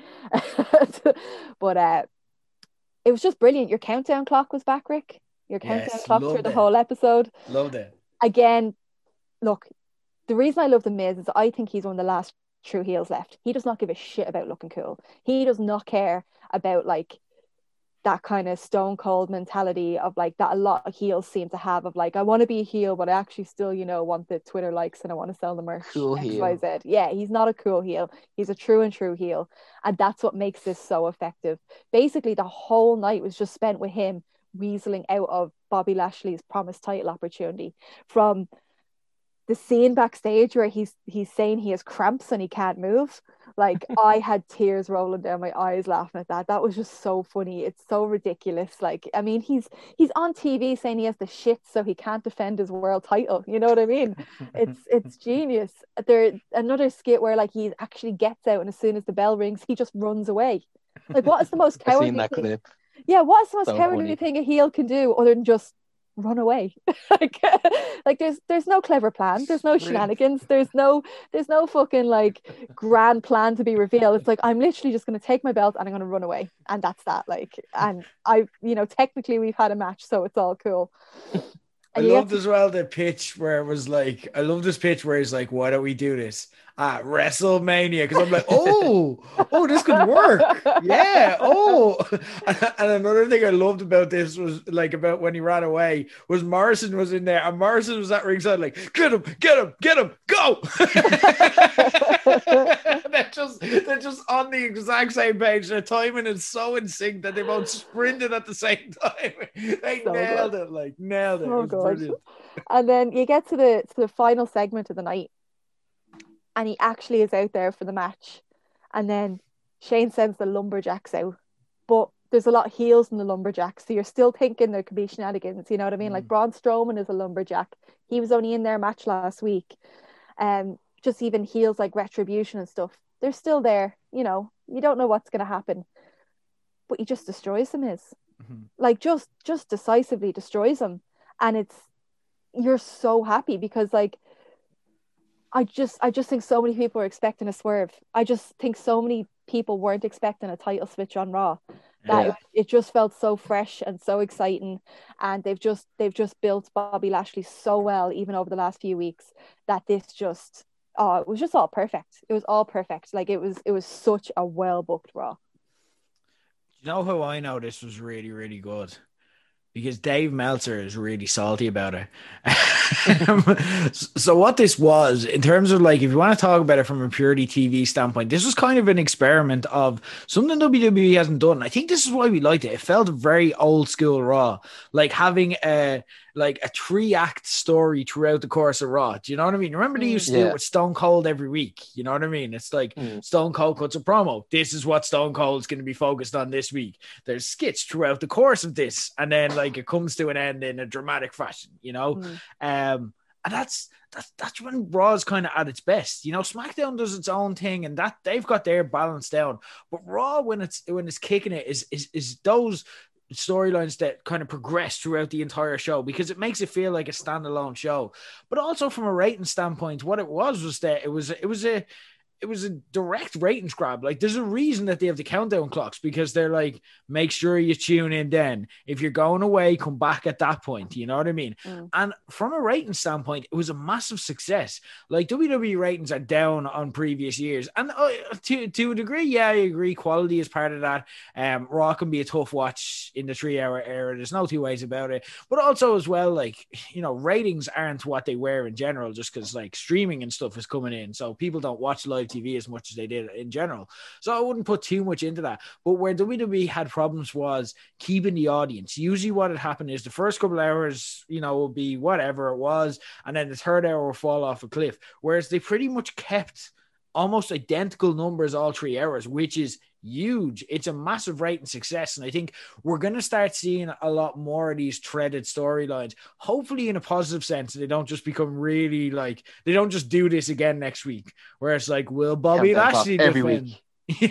Speaker 5: But uh, it was just brilliant. Your countdown clock was back, Rick. Your countdown
Speaker 6: Yes,
Speaker 5: clock
Speaker 6: loved
Speaker 5: through the
Speaker 6: it.
Speaker 5: whole episode.
Speaker 6: Loved it.
Speaker 5: Again, look, the reason I love The Miz is I think he's one of the last true heels left. He does not give a shit about looking cool. He does not care about like that kind of stone cold mentality of like that a lot of heels seem to have of like, I want to be a heel, but I actually still, you know, want the Twitter likes and I want to sell the merch.
Speaker 7: Cool
Speaker 5: X,
Speaker 7: heel.
Speaker 5: Y, Z. Yeah, he's not a cool heel. He's a true and true heel. And that's what makes this so effective. Basically, the whole night was just spent with him weaseling out of Bobby Lashley's promised title opportunity. From the scene backstage where he's he's saying he has cramps and he can't move, like I had tears rolling down my eyes laughing at that. That was just so funny. It's so ridiculous. Like, I mean, he's he's on T V saying he has the shit so he can't defend his world title. You know what I mean? It's it's genius. There another skit where like he actually gets out and as soon as the bell rings, he just runs away. Like, what is the most
Speaker 7: I've
Speaker 5: cowardly
Speaker 7: seen that
Speaker 5: thing?
Speaker 7: clip.
Speaker 5: Yeah, what is the most
Speaker 7: So
Speaker 5: cowardly
Speaker 7: funny.
Speaker 5: thing a heel can do other than just run away? like, like there's there's no clever plan, there's no shenanigans, there's no there's no fucking like grand plan to be revealed. It's like, I'm literally just going to take my belt and I'm going to run away, and that's that. Like, and I, you know, technically we've had a match, so it's all cool.
Speaker 6: I
Speaker 5: And you
Speaker 6: loved
Speaker 5: get to-
Speaker 6: as well the pitch where it was like, I love this pitch where he's like, why don't we do this at WrestleMania? Because I'm like, oh, oh, this could work. Yeah. Oh, and, and another thing I loved about this was like about when he ran away was Morrison was in there and Morrison was at ringside like, get him, get him, get him, go. they're just they're just on the exact same page. Their timing is so in sync that they both sprinted at the same time. They
Speaker 5: So
Speaker 6: nailed
Speaker 5: good.
Speaker 6: it, like nailed it.
Speaker 5: So
Speaker 6: It was
Speaker 5: good.
Speaker 6: brilliant.
Speaker 5: And then you get to the to the final segment of the night, and he actually is out there for the match. And then Shane sends the lumberjacks out, but there's a lot of heels in the lumberjacks, so you're still thinking there could be shenanigans. You know what I mean?
Speaker 6: Mm.
Speaker 5: Like Braun Strowman is a lumberjack. He was only in their match last week. Um, just even heels like Retribution and stuff, they're still there. You know, you don't know what's going to happen, but he just destroys them. Is
Speaker 6: Mhm.
Speaker 5: like just just decisively destroys them, and it's you're so happy because like I just I just think so many people are expecting a swerve. I just think so many people weren't expecting a title switch on Raw. That
Speaker 7: Yeah.
Speaker 5: it, it just felt so fresh and so exciting, and they've just they've just built Bobby Lashley so well even over the last few weeks that this just oh it was just all perfect. It was all perfect. Like it was it was such a well booked Raw.
Speaker 6: You know how I know this was really, really good? Because Dave Meltzer is really salty about it. So what this was, in terms of like, if you want to talk about it from a purely T V standpoint, this was kind of an experiment of something W W E hasn't done. I think this is why we liked it. It felt very old school Raw, like having a like a three act story throughout the course of Raw. Do you know what I mean? Remember they used to do
Speaker 7: Yeah.
Speaker 6: it with Stone Cold every week. You know what I mean? It's like
Speaker 7: Mm.
Speaker 6: Stone Cold cuts a promo. This is what Stone Cold's going to be focused on this week. There's skits throughout the course of this, and then like it comes to an end in a dramatic fashion, you know.
Speaker 5: Mm.
Speaker 6: Um, and that's that's that's when Raw's kind of at its best. You know, SmackDown does its own thing, and that they've got their balance down. But Raw, when it's when it's kicking it, is is is those storylines that kind of progress throughout the entire show, because it makes it feel like a standalone show. But also from a rating standpoint, what it was was that it was it was a it was a direct ratings grab. Like, there's a reason that they have the countdown clocks, because they're like, make sure you tune in then. If you're going away, come back at that point. You know what I mean?
Speaker 5: Mm.
Speaker 6: And from a rating standpoint, it was a massive success. Like, W W E ratings are down on previous years. And uh, to, to a degree, yeah, I agree. Quality is part of that. Um, Raw can be a tough watch in the three hour era. There's no two ways about it. But also as well, like, you know, ratings aren't what they were in general, just because like streaming and stuff is coming in. So people don't watch live T V as much as they did in general. So I wouldn't put too much into that. But where W W E had problems was keeping the audience. Usually what had happened is the first couple of hours, you know, will be whatever it was, and then the third hour will fall off a cliff. Whereas they pretty much kept almost identical numbers all three hours, which is huge. It's a massive rating success. And I think we're going to start seeing a lot more of these threaded storylines, hopefully in a positive sense. They don't just become really like, they don't just do this again next week, where it's like, will Bobby Lashley
Speaker 7: every
Speaker 6: defend?
Speaker 7: week.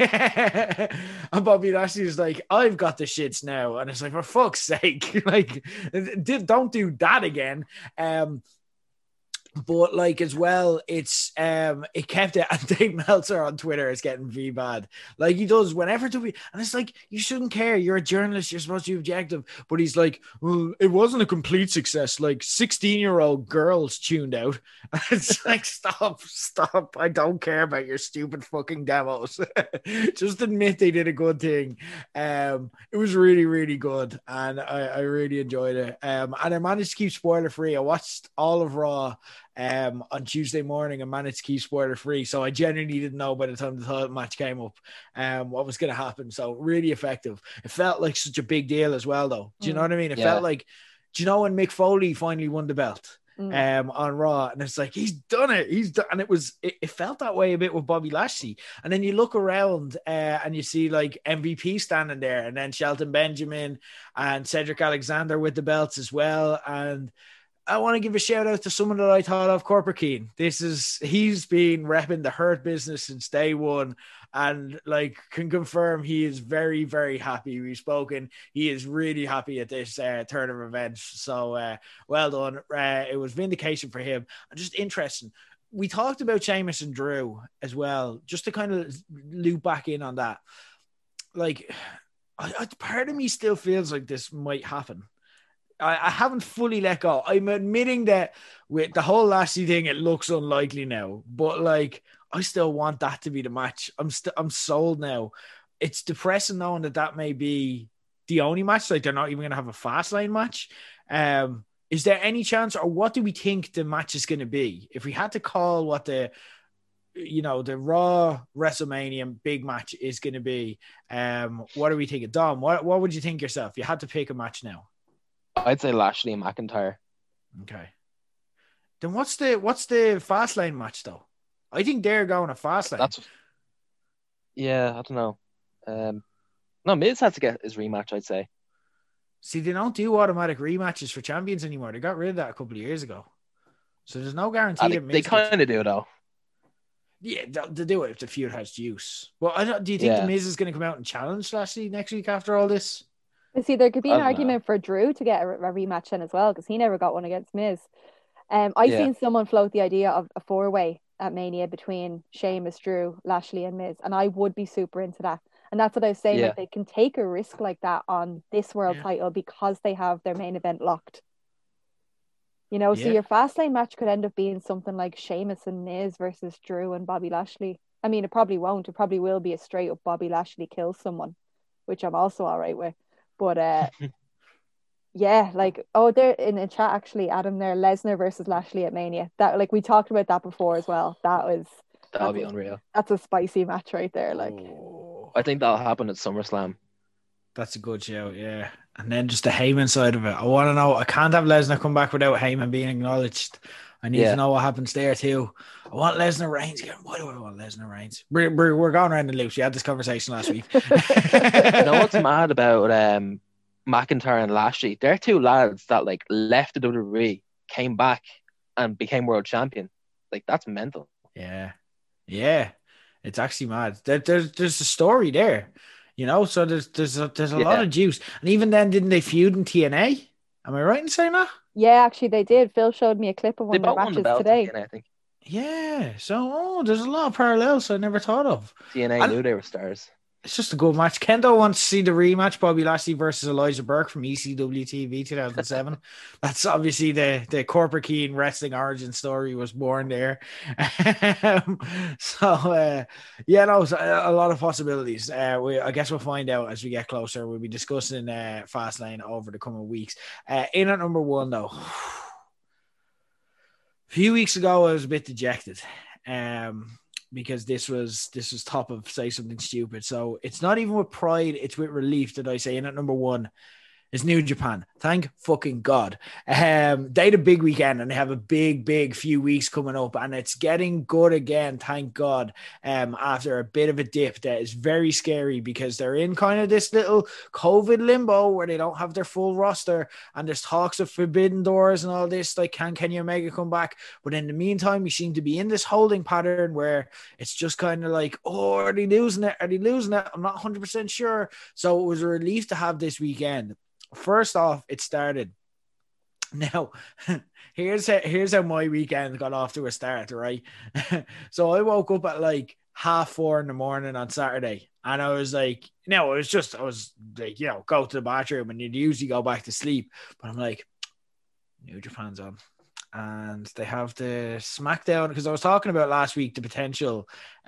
Speaker 6: Yeah, and Bobby Lashley is like, I've got the shits now, and it's like, for fuck's sake, like, don't do that again. Um, But like as well, it's um it kept it, and Dave Meltzer on Twitter is getting V bad. Like he does whenever to be, and it's like, you shouldn't care. You're a journalist, you're supposed to be objective. But he's like, well, it wasn't a complete success. Like sixteen year old girls tuned out. It's like, stop, stop. I don't care about your stupid fucking demos. Just admit they did a good thing. Um, it was really, really good, and I, I really enjoyed it. Um, and I managed to keep spoiler free. I watched all of Raw um on Tuesday morning and managed to keep spoiler free, so I genuinely didn't know by the time the title match came up um what was going to happen. So really effective. It felt like such a big deal as well, though. Do you know what I mean? It
Speaker 7: Yeah.
Speaker 6: felt like, do you know when Mick Foley finally won the belt
Speaker 5: Mm.
Speaker 6: um on Raw, and it's like, he's done it, he's done, and it was it, it felt that way a bit with Bobby Lashley. And then you look around uh, and you see like M V P standing there, and then Shelton Benjamin and Cedric Alexander with the belts as well. And I want to give a shout out to someone that I thought of, Corporate Keen. This is, he's been repping the Hurt Business since day one, and like can confirm he is very, very happy. We've spoken. He is really happy at this uh, turn of events. So uh, well done. Uh, it was vindication for him. And just interesting. We talked about Sheamus and Drew as well, just to kind of loop back in on that. Like, I, I, part of me still feels like this might happen. I haven't fully let go. I'm admitting that with the whole Lashley thing, it looks unlikely now, but like, I still want that to be the match. I'm still, I'm sold now. It's depressing knowing that that may be the only match. Like, they're not even going to have a fast lane match. Um, is there any chance, or what do we think the match is going to be? If we had to call what the, you know, the Raw WrestleMania big match is going to be, um, what are we thinking? Dom, what, what would you think yourself? You had to pick a match now.
Speaker 7: I'd say Lashley and McIntyre.
Speaker 6: Okay. Then what's the what's the fast lane match though? I think they're going a fast lane.
Speaker 7: That's yeah, I don't know. Um, no, Miz has to get his rematch, I'd say.
Speaker 6: See, they don't do automatic rematches for champions anymore. They got rid of that a couple of years ago. So there's no guarantee
Speaker 7: Uh, they
Speaker 6: that Miz
Speaker 7: they
Speaker 6: gets-
Speaker 7: kind of do though.
Speaker 6: Yeah, they'll, they'll do it if the feud has juice. Well, I don't, do you think
Speaker 7: Yeah.
Speaker 6: the Miz is going to come out and challenge Lashley next week after all this?
Speaker 5: You see, there could be
Speaker 7: I
Speaker 5: an
Speaker 7: don't know.
Speaker 5: argument for Drew to get a, a rematch then as well, because he never got one against Miz. Um, I've
Speaker 7: Yeah.
Speaker 5: seen someone float the idea of a four-way at Mania between Sheamus, Drew, Lashley, and Miz, and I would be super into that. And that's what I was saying.
Speaker 7: Yeah.
Speaker 5: Like, they can take a risk like that on this world
Speaker 6: Yeah.
Speaker 5: title because they have their main event locked. You know, so
Speaker 6: Yeah.
Speaker 5: your Fastlane match could end up being something like Sheamus and Miz versus Drew and Bobby Lashley. I mean, it probably won't. It probably will be a straight up Bobby Lashley kills someone, which I'm also all right with. But uh, yeah, like, oh, they're in the chat actually, Adam there, Lesnar versus Lashley at Mania. That, like, we talked about that before as well. That was
Speaker 7: That'll
Speaker 5: that's
Speaker 7: be
Speaker 5: a,
Speaker 7: unreal.
Speaker 5: that's a spicy match right there. Like,
Speaker 6: Oh,
Speaker 7: I think that'll happen at SummerSlam.
Speaker 6: that's a good show, yeah. And then just the Heyman side of it. I want to know. I can't have Lesnar come back without Heyman being acknowledged. I need
Speaker 7: Yeah.
Speaker 6: to know what happens there too. I want Lesnar Reigns again. Why do I want Lesnar Reigns? We're, we're, we're going around the loops. We had this conversation last week.
Speaker 7: You know what's mad about um, McIntyre and Lashley? They're two lads that like left the W W E, came back, and became world champion. Like, that's mental.
Speaker 6: Yeah, yeah, it's actually mad. There, there's there's a story there, you know. So there's there's a, there's a lot
Speaker 7: Yeah.
Speaker 6: of juice. And even then, didn't they feud in T N A? Am I right in saying that?
Speaker 5: yeah, actually they did. Phil showed me a clip of
Speaker 7: They
Speaker 5: one of their
Speaker 7: both won the
Speaker 5: matches
Speaker 7: belt
Speaker 5: today.
Speaker 7: today. I think
Speaker 6: Yeah. So oh, there's a lot of parallels I never thought of.
Speaker 7: T N A
Speaker 6: And-
Speaker 7: knew they were stars.
Speaker 6: It's just a good match. Kendo wants to see the rematch, Bobby Lashley versus Elijah Burke from E C W T V two thousand seven. That's obviously the, the Corporate Keen wrestling origin story was born there. Um, so, uh, yeah, no, it's a, a lot of possibilities. Uh, we, I guess we'll find out as we get closer. We'll be discussing uh, Fastlane over the coming weeks. Uh, in at number one, though, a few weeks ago, I was a bit dejected. Um, because this was this was top of Say Something Stupid. So it's not even with pride, it's with relief that I say in at number one is New Japan. Thank fucking God. Um, they had a big weekend and they have a big, big few weeks coming up, and it's getting good again, thank God, um, after a bit of a dip that is very scary because they're in kind of this little COVID limbo where they don't have their full roster and there's talks of forbidden doors and all this, like can Kenny Omega come back? But in the meantime, we seem to be in this holding pattern where it's just kind of like, oh, are they losing it? Are they losing it? I'm not one hundred percent sure. So it was a relief to have this weekend. First off, it started. Now, here's how, here's how my weekend got off to a start, right? So I woke up at like half four in the morning on Saturday, and I was like, no, it was just, I was like, you know, go to the bathroom, and you'd usually go back to sleep. But I'm like, New Japan's on. And they have the SmackDown, because I was talking about last week the potential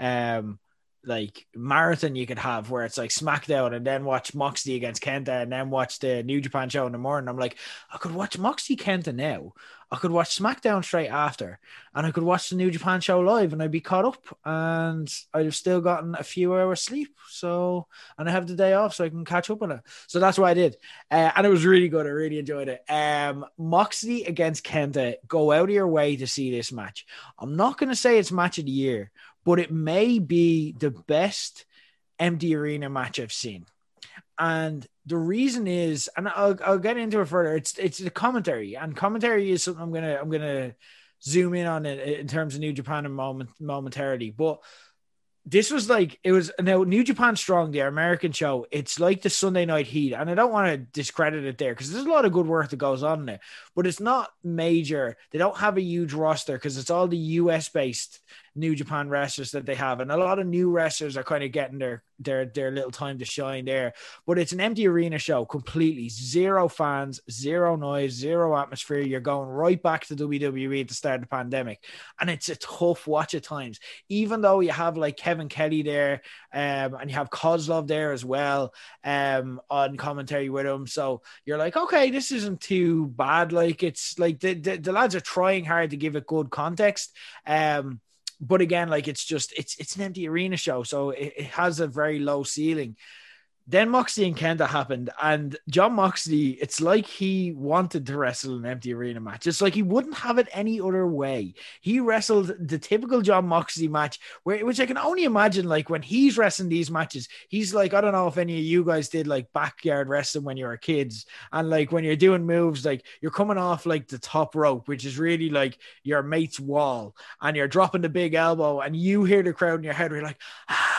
Speaker 6: um like marathon you could have where it's like SmackDown and then watch Moxley against Kenta and then watch the New Japan show in the morning. I'm like, I could watch Moxley Kenta now. I could watch SmackDown straight after, and I could watch the New Japan show live, and I'd be caught up, and I'd have still gotten a few hours sleep. So, and I have the day off so I can catch up on it. So that's what I did. Uh, and it was really good. I really enjoyed it. Um, Moxley against Kenta, go out of your way to see this match. I'm not going to say it's match of the year, but it may be the best empty arena match I've seen. And the reason is, and I'll, I'll get into it further, it's it's the commentary, and commentary is something I'm gonna I'm gonna zoom in on it in terms of New Japan and moment momentarily. But this was like, it was now New Japan Strong, their American show. It's like the Sunday Night Heat, and I don't want to discredit it there because there's a lot of good work that goes on in it, but it's not major. They don't have a huge roster because it's all the U S based New Japan wrestlers that they have, and a lot of new wrestlers are kind of getting their their their little time to shine there. But it's an empty arena show, completely zero fans, zero noise, zero atmosphere. You're going right back to W W E at the start of the pandemic, and it's a tough watch at times. Even though you have like Kevin Kelly there, um, and you have Kozlov there as well, um, on commentary with him, so you're like, okay, this isn't too bad. Like it's like the the, the lads are trying hard to give it good context, um. But again, like it's just, it's it's an empty arena show, so it, it has a very low ceiling. Then Moxley and Kenta happened, and John Moxley, it's like he wanted to wrestle an empty arena match. It's like he wouldn't have it any other way. He wrestled the typical John Moxley match, where, which I can only imagine, like when he's wrestling these matches, he's like, I don't know if any of you guys did like backyard wrestling when you were kids, and like when you're doing moves, like you're coming off like the top rope, which is really like your mate's wall, and you're dropping the big elbow, and you hear the crowd in your head, where you're like, ah,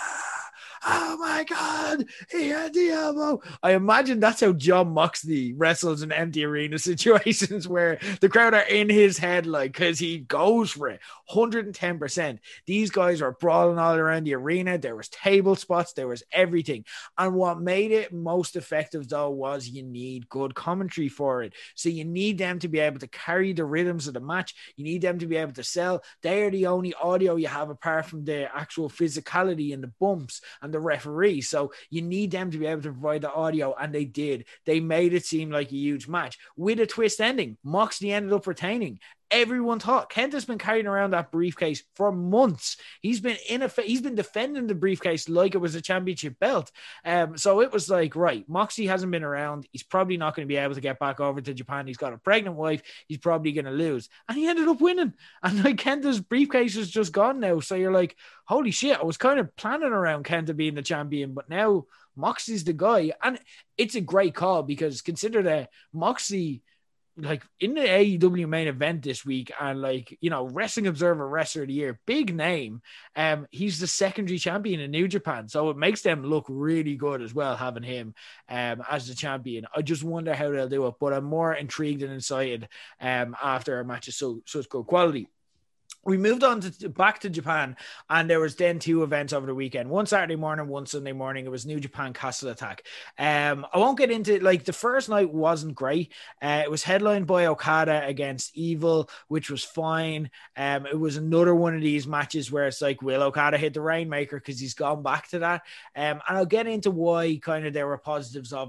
Speaker 6: oh my God, he had the elbow. I imagine that's how John Moxley wrestles in empty arena situations where the crowd are in his head, like, because he goes for it one hundred ten percent. These guys are brawling all around the arena. There was table spots, there was everything. And what made it most effective, though, was you need good commentary for it. So you need them to be able to carry the rhythms of the match. You need them to be able to sell. They are the only audio you have apart from the actual physicality and the bumps and the referee. So you need them to be able to provide the audio, and they did. They made it seem like a huge match with a twist ending. Moxley ended up retaining. Everyone thought Kenta's been carrying around that briefcase for months. He's been in a he's been defending the briefcase like it was a championship belt. Um, so it was like, right, Moxley hasn't been around. He's probably not going to be able to get back over to Japan. He's got a pregnant wife. He's probably going to lose, and he ended up winning. And like Kenta's briefcase is just gone now. So you're like, holy shit! I was kind of planning around Kenta being the champion, but now Moxley's the guy, and it's a great call because consider that Moxley, like in the A E W main event this week, and like, you know, Wrestling Observer Wrestler of the Year, big name. Um, he's the secondary champion in New Japan, so it makes them look really good as well, having him um as the champion. I just wonder how they'll do it, but I'm more intrigued and excited um after a match of so such good quality. We moved on to back to Japan, and there was then two events over the weekend. One Saturday morning, one Sunday morning. It was New Japan Castle Attack. Um, I won't get into like the first night wasn't great. Uh, it was headlined by Okada against Evil, which was fine. Um, it was another one of these matches where it's like, will Okada hit the Rainmaker, because he's gone back to that. Um, and I'll get into why kind of there were positives of it.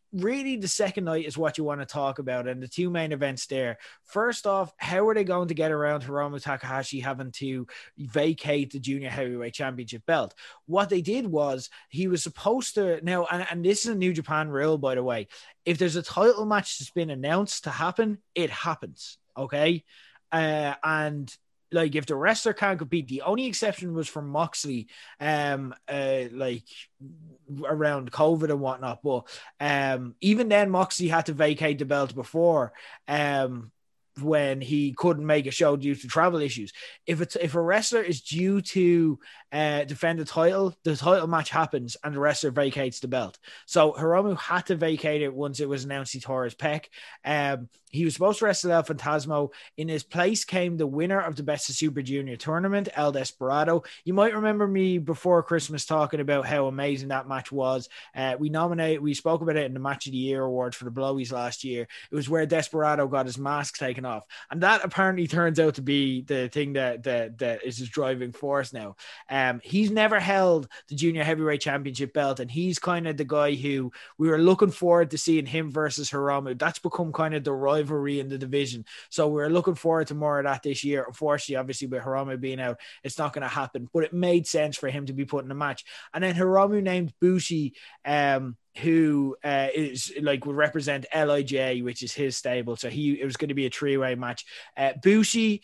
Speaker 6: really the second night is what you want to talk about, and the two main events there. First off, how are they going to get around Hiromu Takahashi having to vacate the junior heavyweight championship belt? What they did was he was supposed to now, and, and this is a New Japan rule, by the way. If there's a title match that's been announced to happen, it happens. Okay. Uh, and like if the wrestler can't compete, the only exception was for Moxley, um, uh, like around COVID and whatnot. But um, even then, Moxley had to vacate the belt before, um, when he couldn't make a show due to travel issues. If it's if a wrestler is due to uh, defend the title, the title match happens and the wrestler vacates the belt. So Hiromu had to vacate it once it was announced he tore his pec. Um, he was supposed to wrestle El Phantasmo. In his place came the winner of the Best of Super Junior tournament, El Desperado. You might remember me before Christmas talking about how amazing that match was. Uh, we nominated, we spoke about it in the Match of the Year awards for the Blowies last year. It was where Desperado got his mask taken off. And that apparently turns out to be the thing that, that, that is his driving force now. Um, he's never held the Junior Heavyweight Championship belt, and he's kind of the guy who we were looking forward to seeing him versus Hiromu. That's become kind of the rivalry in the division. So we're looking forward to more of that this year. Unfortunately, obviously, with Hiromu being out, it's not going to happen, but it made sense for him to be put in a match. And then Hiromu named Bushi, um, who uh, is like would represent L I J, which is his stable. So he it was going to be a three-way match. Uh, Bushi,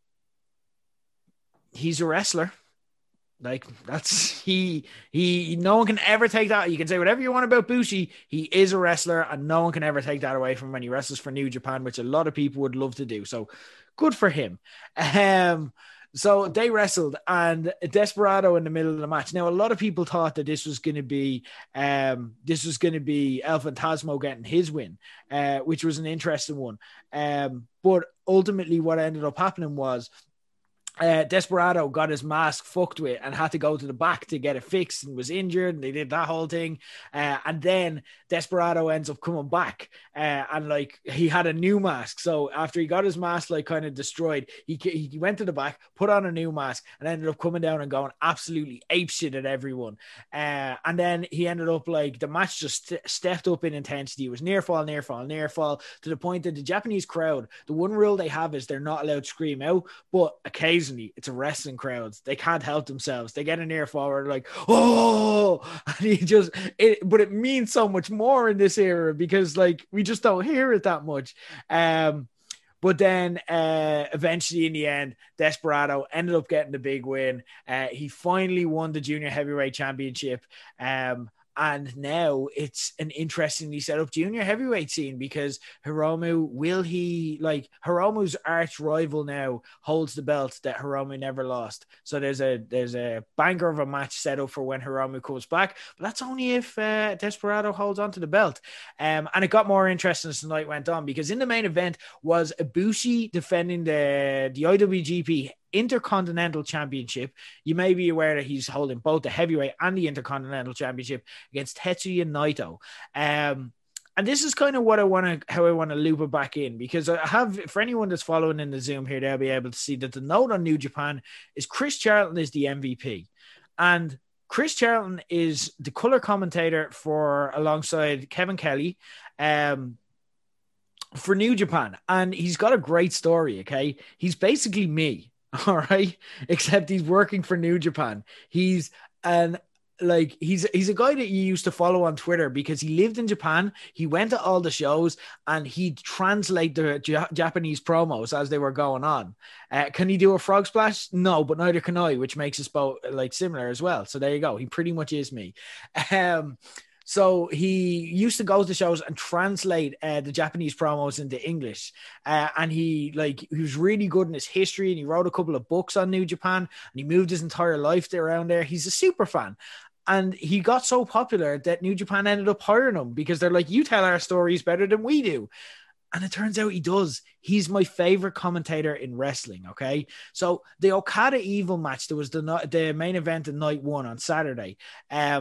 Speaker 6: he's a wrestler. Like that's he he no one can ever take that. You can say whatever you want about Bushi. He is a wrestler, and no one can ever take that away from him when he wrestles for New Japan, which a lot of people would love to do. So good for him. Um, so they wrestled, and Desperado in the middle of the match. Now, a lot of people thought that this was going to be um, this was going to be El Phantasmo getting his win, uh, which was an interesting one. Um, but ultimately, what ended up happening was Uh, Desperado got his mask fucked with and had to go to the back to get it fixed and was injured, and they did that whole thing. Uh, and then Desperado ends up coming back uh, and like he had a new mask. So after he got his mask like kind of destroyed, he he went to the back, put on a new mask, and ended up coming down and going absolutely apeshit at everyone. Uh, and then he ended up like the match just st- stepped up in intensity. It was near fall, near fall, near fall to the point that the Japanese crowd, the one rule they have is they're not allowed to scream out, but occasionally it's a wrestling crowd. They can't help themselves. They get a near forward like, oh, and he just, it, but it means so much more in this era because like, we just don't hear it that much. Um, But then uh, eventually in the end, Desperado ended up getting the big win. Uh, he finally won the Junior Heavyweight Championship. Um, And now it's an interestingly set up junior heavyweight scene because Hiromu, will he like Hiromu's arch rival now holds the belt that Hiromu never lost. So there's a, there's a banger of a match set up for when Hiromu comes back, but that's only if uh, Desperado holds onto the belt. Um, and it got more interesting as the night went on because in the main event was Ibushi defending the, the I W G P Intercontinental Championship. You may be aware that he's holding both the heavyweight and the Intercontinental Championship against Tetsuya Naito. Um, and this is kind of what I want to, how I want to loop it back in because I have, for anyone that's following in the Zoom here, they'll be able to see that the note on New Japan is Chris Charlton is the M V P. And Chris Charlton is the color commentator for, alongside Kevin Kelly, um, for New Japan. And he's got a great story, okay? He's basically me. All right. Except he's working for New Japan. He's an like he's he's a guy that you used to follow on Twitter because he lived in Japan. He went to all the shows and he'd translate the J- Japanese promos as they were going on. Uh, can he do a frog splash? No, but neither can I, which makes us both like similar as well. So there you go. He pretty much is me. Um, So he used to go to shows and translate uh, the Japanese promos into English. Uh, and he like he was really good in his history and he wrote a couple of books on New Japan and he moved his entire life there around there. He's a super fan. And he got so popular that New Japan ended up hiring him because they're like, you tell our stories better than we do. And it turns out he does. He's my favorite commentator in wrestling, okay? So the Okada Evil match, there was the, the main event in night one on Saturday. Um,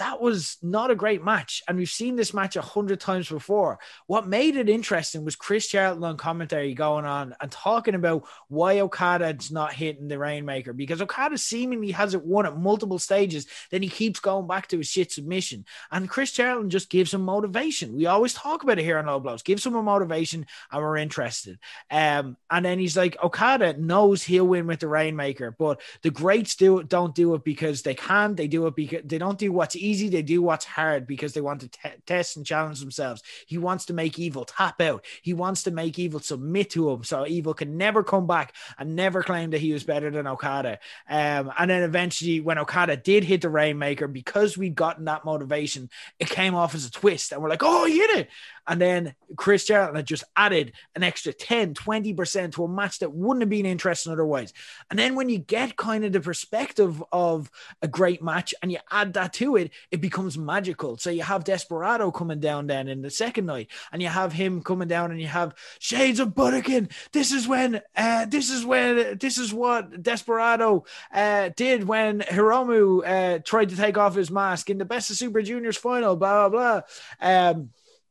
Speaker 6: that was not a great match. And we've seen this match a hundred times before. What made it interesting was Chris Charlton on commentary going on and talking about why Okada's not hitting the Rainmaker, because Okada seemingly has it won at multiple stages. Then he keeps going back to his shit submission. And Chris Charlton just gives him motivation. We always talk about it here on Low Blows. Gives him a motivation and we're interested. Um, and then he's like, Okada knows he'll win with the Rainmaker, but the greats do don't do it because they can. They do it because they don't do what's easy. They do what's hard because they want to t- test and challenge themselves. He wants to make Evil tap out. He wants to make Evil submit to him so Evil can never come back and never claim that he was better than Okada. Um, and then eventually when Okada did hit the Rainmaker, because we'd gotten that motivation, it came off as a twist and we're like, oh, he hit it. And then Chris Charlton had just added an extra ten, twenty percent to a match that wouldn't have been interesting otherwise. And then when you get kind of the perspective of a great match and you add that to it, it becomes magical. So you have Desperado coming down then in the second night, and you have him coming down, and you have Shades of Budokan. This is when, uh, this is when, this is what Desperado uh, did when Hiromu uh, tried to take off his mask in the Best of Super Juniors final, blah, blah, blah. Um,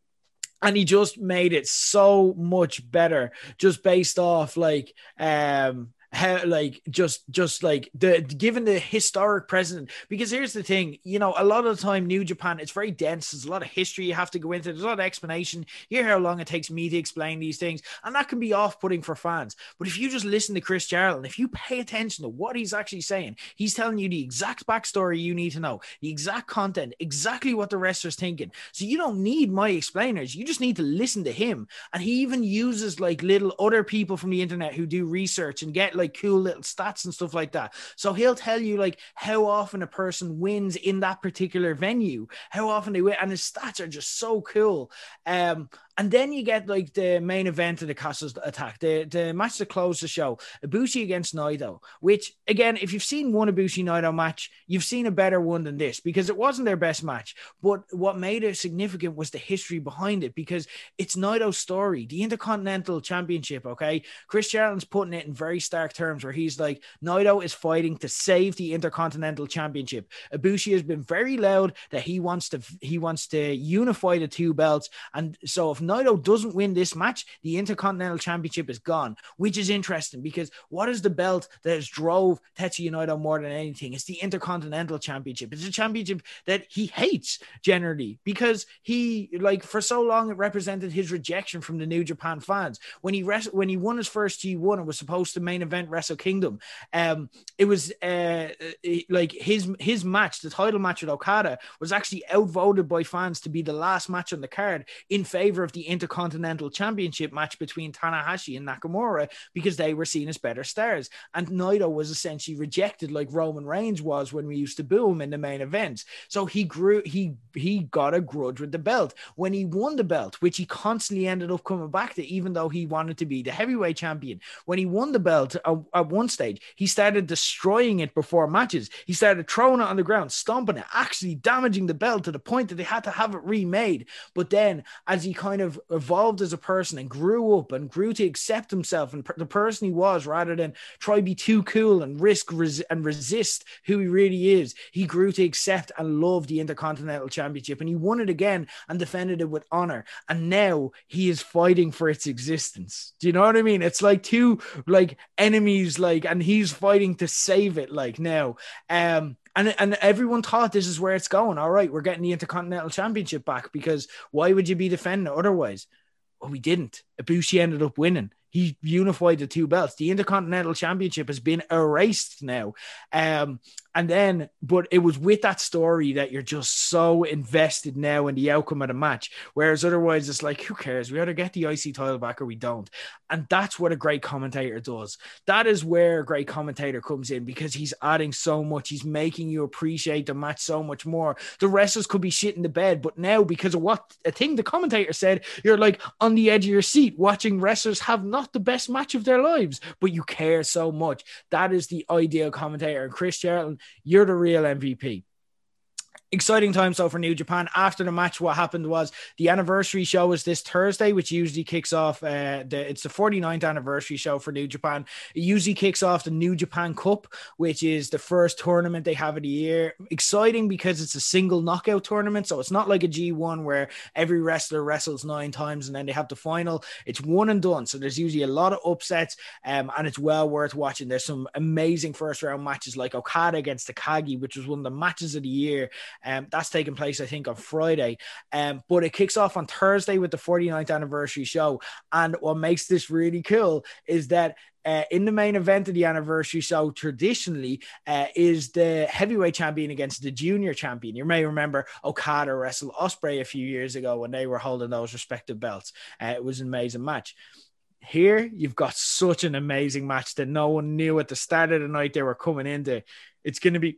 Speaker 6: And he just made it so much better just based off like, um, how like just just like the given the historic precedent. Because here's the thing, you know, a lot of the time New Japan, it's very dense. There's a lot of history you have to go into. There's a lot of explanation. You hear how long it takes me to explain these things, and that can be off-putting for fans. But if you just listen to Chris Charlton, if you pay attention to what he's actually saying, he's telling you the exact backstory you need to know, the exact content, exactly what the wrestler's thinking. So you don't need my explainers. You just need to listen to him. And he even uses like little other people from the internet who do research and get like cool little stats and stuff like that. So he'll tell you like how often a person wins in that particular venue, how often they win, and his stats are just so cool. Um, and then you get like the main event of the Castle's attack, the, the match that closed the show, Ibushi against Naito, which again, if you've seen one Ibushi Naito match, you've seen a better one than this, because it wasn't their best match. But what made it significant was the history behind it, because it's Naito's story, the Intercontinental Championship. Okay. Chris Charlton's putting it in very stark terms where he's like, Naito is fighting to save the Intercontinental Championship. Ibushi has been very loud that he wants to, he wants to unify the two belts. And so if Naito doesn't win this match, the Intercontinental Championship is gone, which is interesting because what is the belt that has drove Tetsuya Naito more than anything? It's the Intercontinental Championship. It's a championship that he hates generally because he, like, for so long it represented his rejection from the New Japan fans. When he res- when he won his first G one, it was supposed to main event Wrestle Kingdom. Um, it was uh, like his his match, the title match with Okada, was actually outvoted by fans to be the last match on the card in favor of the Intercontinental Championship match between Tanahashi and Nakamura because they were seen as better stars. And Naito was essentially rejected like Roman Reigns was when we used to boo him in the main events. So he grew, he he got a grudge with the belt. When he won the belt, which he constantly ended up coming back to, even though he wanted to be the heavyweight champion, when he won the belt at, at one stage, he started destroying it before matches. He started throwing it on the ground, stomping it, actually damaging the belt to the point that they had to have it remade. But then as he kind of evolved as a person and grew up and grew to accept himself and per- the person he was, rather than try to be too cool and risk res- and resist who he really is, he grew to accept and love the Intercontinental Championship, and he won it again and defended it with honor. And now he is fighting for its existence. Do you know what I mean? It's like two like enemies, like, and he's fighting to save it. Like now, um, And and everyone thought this is where it's going. All right, we're getting the Intercontinental Championship back, because why would you be defending it otherwise? Well, we didn't. Ibushi ended up winning. He unified the two belts. The Intercontinental Championship has been erased now. Um, and then, but it was with that story that you're just so invested now in the outcome of the match. Whereas otherwise it's like, who cares? We either get the I C title back or we don't. And that's what a great commentator does. That is where a great commentator comes in, because he's adding so much. He's making you appreciate the match so much more. The wrestlers could be shit in the bed, but now because of what a thing the commentator said, you're like on the edge of your seat watching wrestlers have not the best match of their lives, but you care so much. That is the ideal commentator. And Chris Charlton, you're the real M V P. Exciting time so for New Japan. After the match, what happened was the anniversary show is this Thursday, which usually kicks off, uh, the, it's the forty-ninth anniversary show for New Japan. It usually kicks off the New Japan Cup, which is the first tournament they have of the year. Exciting because it's a single knockout tournament, so it's not like a G one where every wrestler wrestles nine times and then they have the final. It's one and done, so there's usually a lot of upsets, um, and it's well worth watching. There's some amazing first round matches like Okada against Takagi, which was one of the matches of the year. Um, that's taking place, I think, on Friday. Um, but it kicks off on Thursday with the forty-ninth anniversary show. And what makes this really cool is that uh, in the main event of the anniversary show, traditionally, uh, is the heavyweight champion against the junior champion. You may remember Okada wrestled Ospreay a few years ago when they were holding those respective belts. Uh, it was an amazing match. Here, you've got such an amazing match that no one knew at the start of the night they were coming into. It's going to be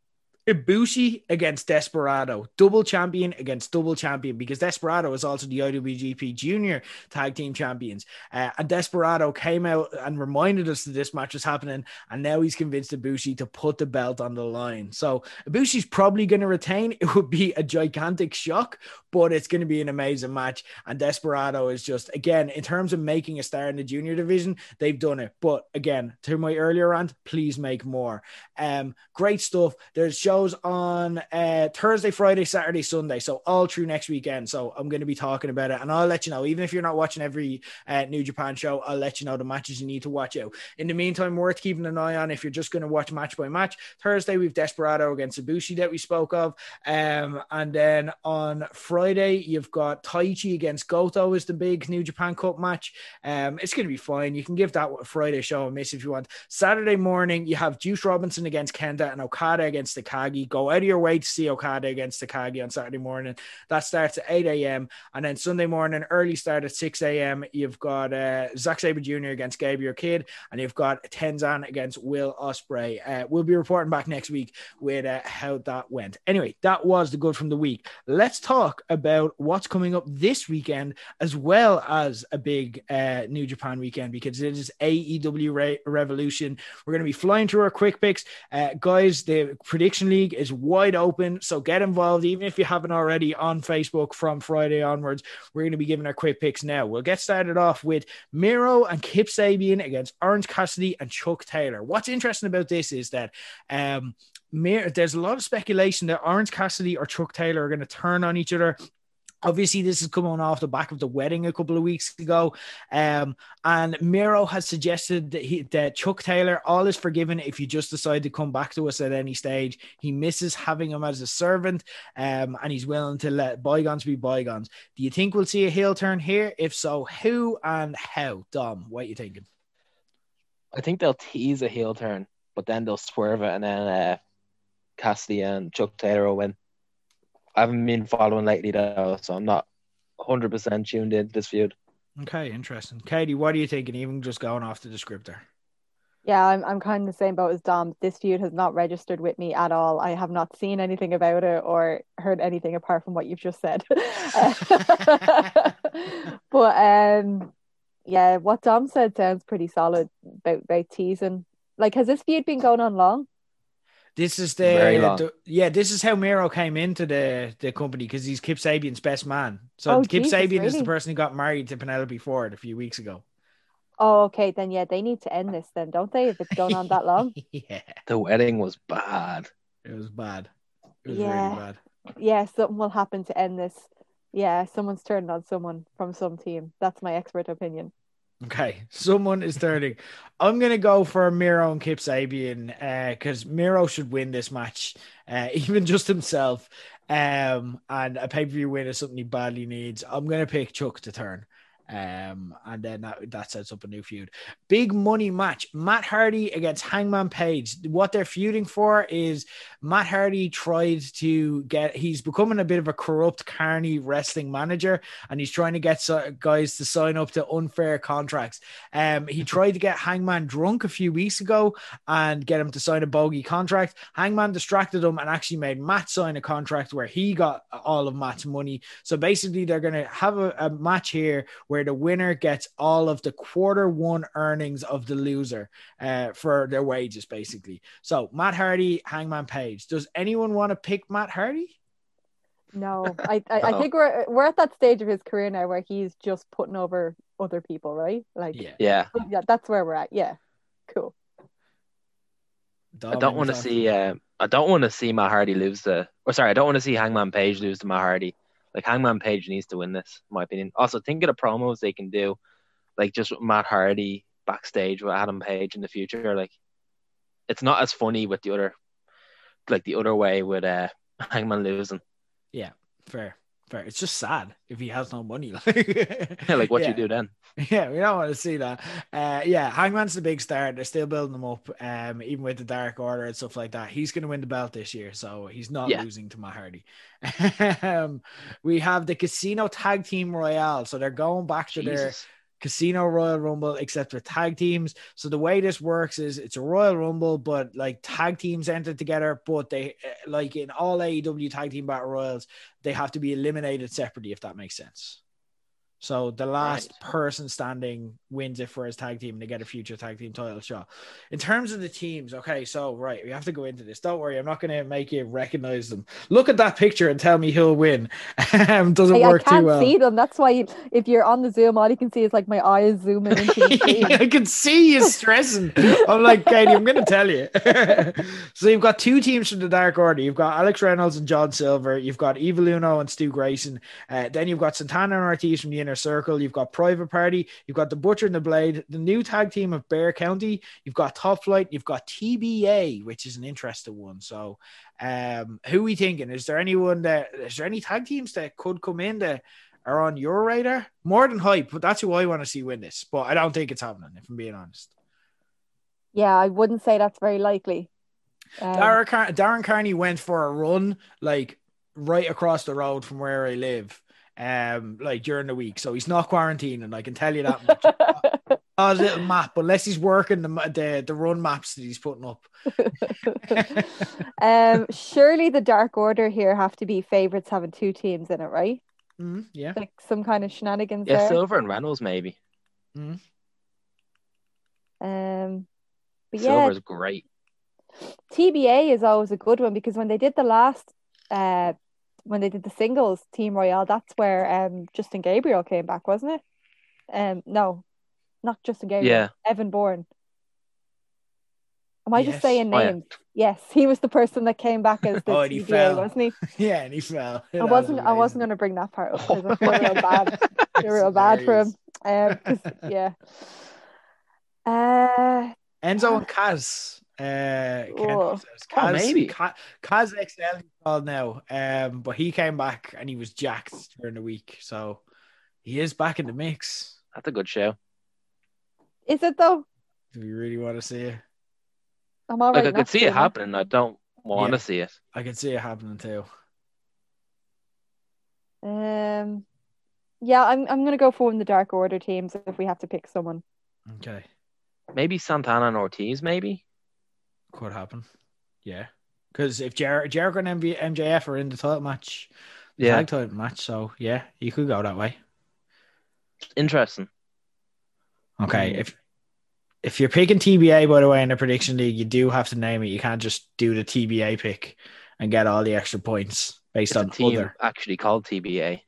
Speaker 6: Ibushi against Desperado, double champion against double champion, because Desperado is also the I W G P Junior Tag Team Champions. Uh, and Desperado came out and reminded us that this match was happening, and now he's convinced Ibushi to put the belt on the line. So Ibushi's probably going to retain. It would be a gigantic shock, but it's going to be an amazing match. And Desperado is just, again, in terms of making a star in the junior division, they've done it. But again, to my earlier rant, please make more. Um, great stuff. There's shows on uh, Thursday, Friday, Saturday, Sunday, so all through next weekend. So I'm going to be talking about it, and I'll let you know. Even if you're not watching every uh, New Japan show, I'll let you know the matches you need to watch out. In the meantime, worth keeping an eye on if you're just going to watch match by match. Thursday, we've Desperado against Ibushi that we spoke of, um, and then on Friday, you've got Taichi against Goto is the big New Japan Cup match. Um, it's going to be fine. You can give that Friday show a miss if you want. Saturday morning, you have Juice Robinson against Kenta and Okada against Takagi. Go out of your way to see Okada against Takagi on Saturday morning. That starts at eight a.m. And then Sunday morning, early start at six a.m. You've got uh, Zack Sabre Junior against Gabriel Kidd, and you've got Tenzan against Will Ospreay. Uh, we'll be reporting back next week with uh, how that went. Anyway, that was the good from the week. Let's talk about what's coming up this weekend, as well as a big uh, New Japan weekend, because it is A E W Re- Revolution. We're going to be flying through our quick picks. Uh, guys, the prediction league is wide open, so get involved even if you haven't already on Facebook from Friday onwards. We're going to be giving our quick picks now. We'll get started off with Miro and Kip Sabian against Orange Cassidy and Chuck Taylor. What's interesting about this is that um, Mir- there's a lot of speculation that Orange Cassidy or Chuck Taylor are going to turn on each other. Obviously, this is coming off the back of the wedding a couple of weeks ago. Um, and Miro has suggested that, he, that Chuck Taylor, all is forgiven if you just decide to come back to us at any stage. He misses having him as a servant, um, and he's willing to let bygones be bygones. Do you think we'll see a heel turn here? If so, who and how? Dom, what are you thinking?
Speaker 7: I think they'll tease a heel turn, but then they'll swerve it, and then uh, Cassidy and Chuck Taylor will win. I haven't been following lately, though, so I'm not one hundred percent tuned into this feud.
Speaker 6: Okay, interesting. Katie, what are you thinking, even just going off the descriptor?
Speaker 5: Yeah, I'm I'm kind of the same boat as Dom. This feud has not registered with me at all. I have not seen anything about it or heard anything apart from what you've just said. But um, yeah, what Dom said sounds pretty solid about, about teasing. Like, has this feud been going on long?
Speaker 6: This is the, the yeah. This is how Miro came into the, the company, because he's Kip Sabian's best man. So
Speaker 5: oh,
Speaker 6: Kip
Speaker 5: Jesus,
Speaker 6: Sabian
Speaker 5: really?
Speaker 6: is the person who got married to Penelope Ford a few weeks ago.
Speaker 5: Oh, okay. Then yeah, they need to end this then, don't they? If it's going on that long.
Speaker 6: Yeah,
Speaker 7: the wedding was bad.
Speaker 6: It was bad. It was
Speaker 5: yeah.
Speaker 6: really bad.
Speaker 5: Yeah, something will happen to end this. Yeah, someone's turned on someone from some team. That's my expert opinion.
Speaker 6: Okay, someone is turning. I'm going to go for Miro and Kip Sabian because uh, Miro should win this match, uh, even just himself. Um, and a pay-per-view win is something he badly needs. I'm going to pick Chuck to turn. Um, and then that, that sets up a new feud. Big money match. Matt Hardy against Hangman Page. What they're feuding for is Matt Hardy tried to get, he's becoming a bit of a corrupt carny wrestling manager, and he's trying to get so, guys to sign up to unfair contracts. Um, he tried to get Hangman drunk a few weeks ago and get him to sign a bogey contract. Hangman distracted him and actually made Matt sign a contract where he got all of Matt's money. So basically they're going to have a, a match here where the winner gets all of the quarter one earnings of the loser uh, for their wages, basically. So Matt Hardy, Hangman Page. Does anyone want to pick Matt Hardy?
Speaker 5: No, I I, I
Speaker 7: No.
Speaker 5: think we're we're at that stage of his career now where he's just putting over other people, right? Like,
Speaker 6: Yeah.
Speaker 7: Yeah,
Speaker 5: yeah, that's where we're at. Yeah, cool.
Speaker 7: I don't want to see. Uh, I don't want to see Matt Hardy lose the. Or sorry, I don't want to see Hangman Page lose to Matt Hardy. Like Hangman Page needs to win this, in my opinion. Also, think of the promos they can do, like just with Matt Hardy backstage with Adam Page in the future. Like, it's not as funny with the other, like the other way with uh, Hangman losing.
Speaker 6: Yeah, fair, fair. It's just sad if he has no money.
Speaker 7: Yeah, like what
Speaker 6: yeah.
Speaker 7: you do then?
Speaker 6: Yeah, we don't want to see that. Uh, yeah, Hangman's the big star. They're still building him up, um, even with the Dark Order and stuff like that. He's going to win the belt this year, so he's not
Speaker 7: Yeah.
Speaker 6: losing to Matt Hardy. um, we have the Casino Tag Team Royale, so they're going back to their
Speaker 7: Jesus.
Speaker 6: Casino Royal Rumble, except with tag teams. So the way this works is it's a Royal Rumble, but like tag teams enter together, but they, like in all A E W tag team battle royals, they have to be eliminated separately, if that makes sense. So the last
Speaker 7: Right.
Speaker 6: person standing wins it for his tag team and they get a future tag team title shot. In terms of the teams, okay, so right, we have to go into this. Don't worry, I'm not going to make you recognize them. Look at that picture and tell me who'll win. Um, Doesn't
Speaker 5: I, I
Speaker 6: work too
Speaker 5: can't
Speaker 6: well.
Speaker 5: see them. That's why you, if you're on the Zoom, all you can see is like my eyes zooming into the screen.
Speaker 6: I can see you stressing. I'm like, Katie, I'm going to tell you. So you've got two teams from the Dark Order. You've got Alex Reynolds and John Silver. You've got Evil Uno and Stu Grayson. Uh, then you've got Santana and Ortiz from the Inner Circle. You've got Private Party. You've got the Butcher and the Blade. The new tag team of Bear County. You've got Top Flight. You've got T B A, which is an interesting one. So um, who are we thinking? Is there anyone that, is there any tag teams that could come in that are on your radar? More Than Hype, but that's who I want to see win this. But I don't think it's happening, if I'm being honest.
Speaker 5: Yeah, I wouldn't say that's very likely. Um,
Speaker 6: Darren, Car- Darren Carney went for a run like right across the road from where I live, um, like during the week. So he's not quarantining. I can tell you that much. Oh, a little map, unless he's working the the the run maps that he's putting up.
Speaker 5: um, surely the Dark Order here have to be favorites having two teams in it, right?
Speaker 6: Mm, yeah.
Speaker 5: Like some kind of shenanigans
Speaker 7: Yeah,
Speaker 5: there.
Speaker 7: Silver and Reynolds maybe.
Speaker 6: Mm.
Speaker 5: Um, but yeah,
Speaker 7: Silver's great.
Speaker 5: T B A is always a good one because when they did the last, uh, when they did the singles Team Royale, that's where um Justin Gabriel came back, wasn't it? Um, no, not Justin Gabriel.
Speaker 7: Yeah.
Speaker 5: Evan Bourne. Am I just
Speaker 6: Yes.
Speaker 5: saying
Speaker 7: Oh, yeah.
Speaker 5: names? Yes, he was the person that came back as the
Speaker 6: Oh, and he
Speaker 5: T B A,
Speaker 6: fell.
Speaker 5: wasn't he?
Speaker 6: Yeah, and he fell.
Speaker 5: I wasn't. I wasn't going to bring that part up because I feel real bad. I feel real bad for him. Um, 'cause, yeah. Uh,
Speaker 6: Enzo and Kaz. Uh, Ken-
Speaker 5: Oh.
Speaker 6: Kaz,
Speaker 7: Oh, maybe.
Speaker 6: Ka- Kaz X L he's called now. Um, but he came back and he was jacked during the week, so he is back in the mix.
Speaker 7: That's a good show.
Speaker 5: is it though?
Speaker 6: Do we really want to see it?
Speaker 5: I'm all
Speaker 7: Like
Speaker 5: right.
Speaker 7: I
Speaker 5: not
Speaker 7: could see
Speaker 5: seeing
Speaker 7: it happening. I don't want to
Speaker 6: Yeah.
Speaker 7: see it.
Speaker 6: I can see it happening too.
Speaker 5: Um, yeah, I'm. I'm going to go for one of the Dark Order teams if we have to pick someone.
Speaker 6: Okay,
Speaker 7: Maybe Santana and Ortiz. Maybe.
Speaker 6: could happen. Yeah, because if Jer- Jericho and M V- M J F are in the title match, the
Speaker 7: Yeah.
Speaker 6: tag title match, so yeah, you could go that way.
Speaker 7: Interesting.
Speaker 6: Okay,
Speaker 7: Mm.
Speaker 6: if if you're picking T B A, by the way, in the prediction league, you do have to name it. You can't just do the T B A pick and get all the extra points based
Speaker 7: It's a
Speaker 6: on
Speaker 7: team
Speaker 6: other.
Speaker 7: actually called T B A.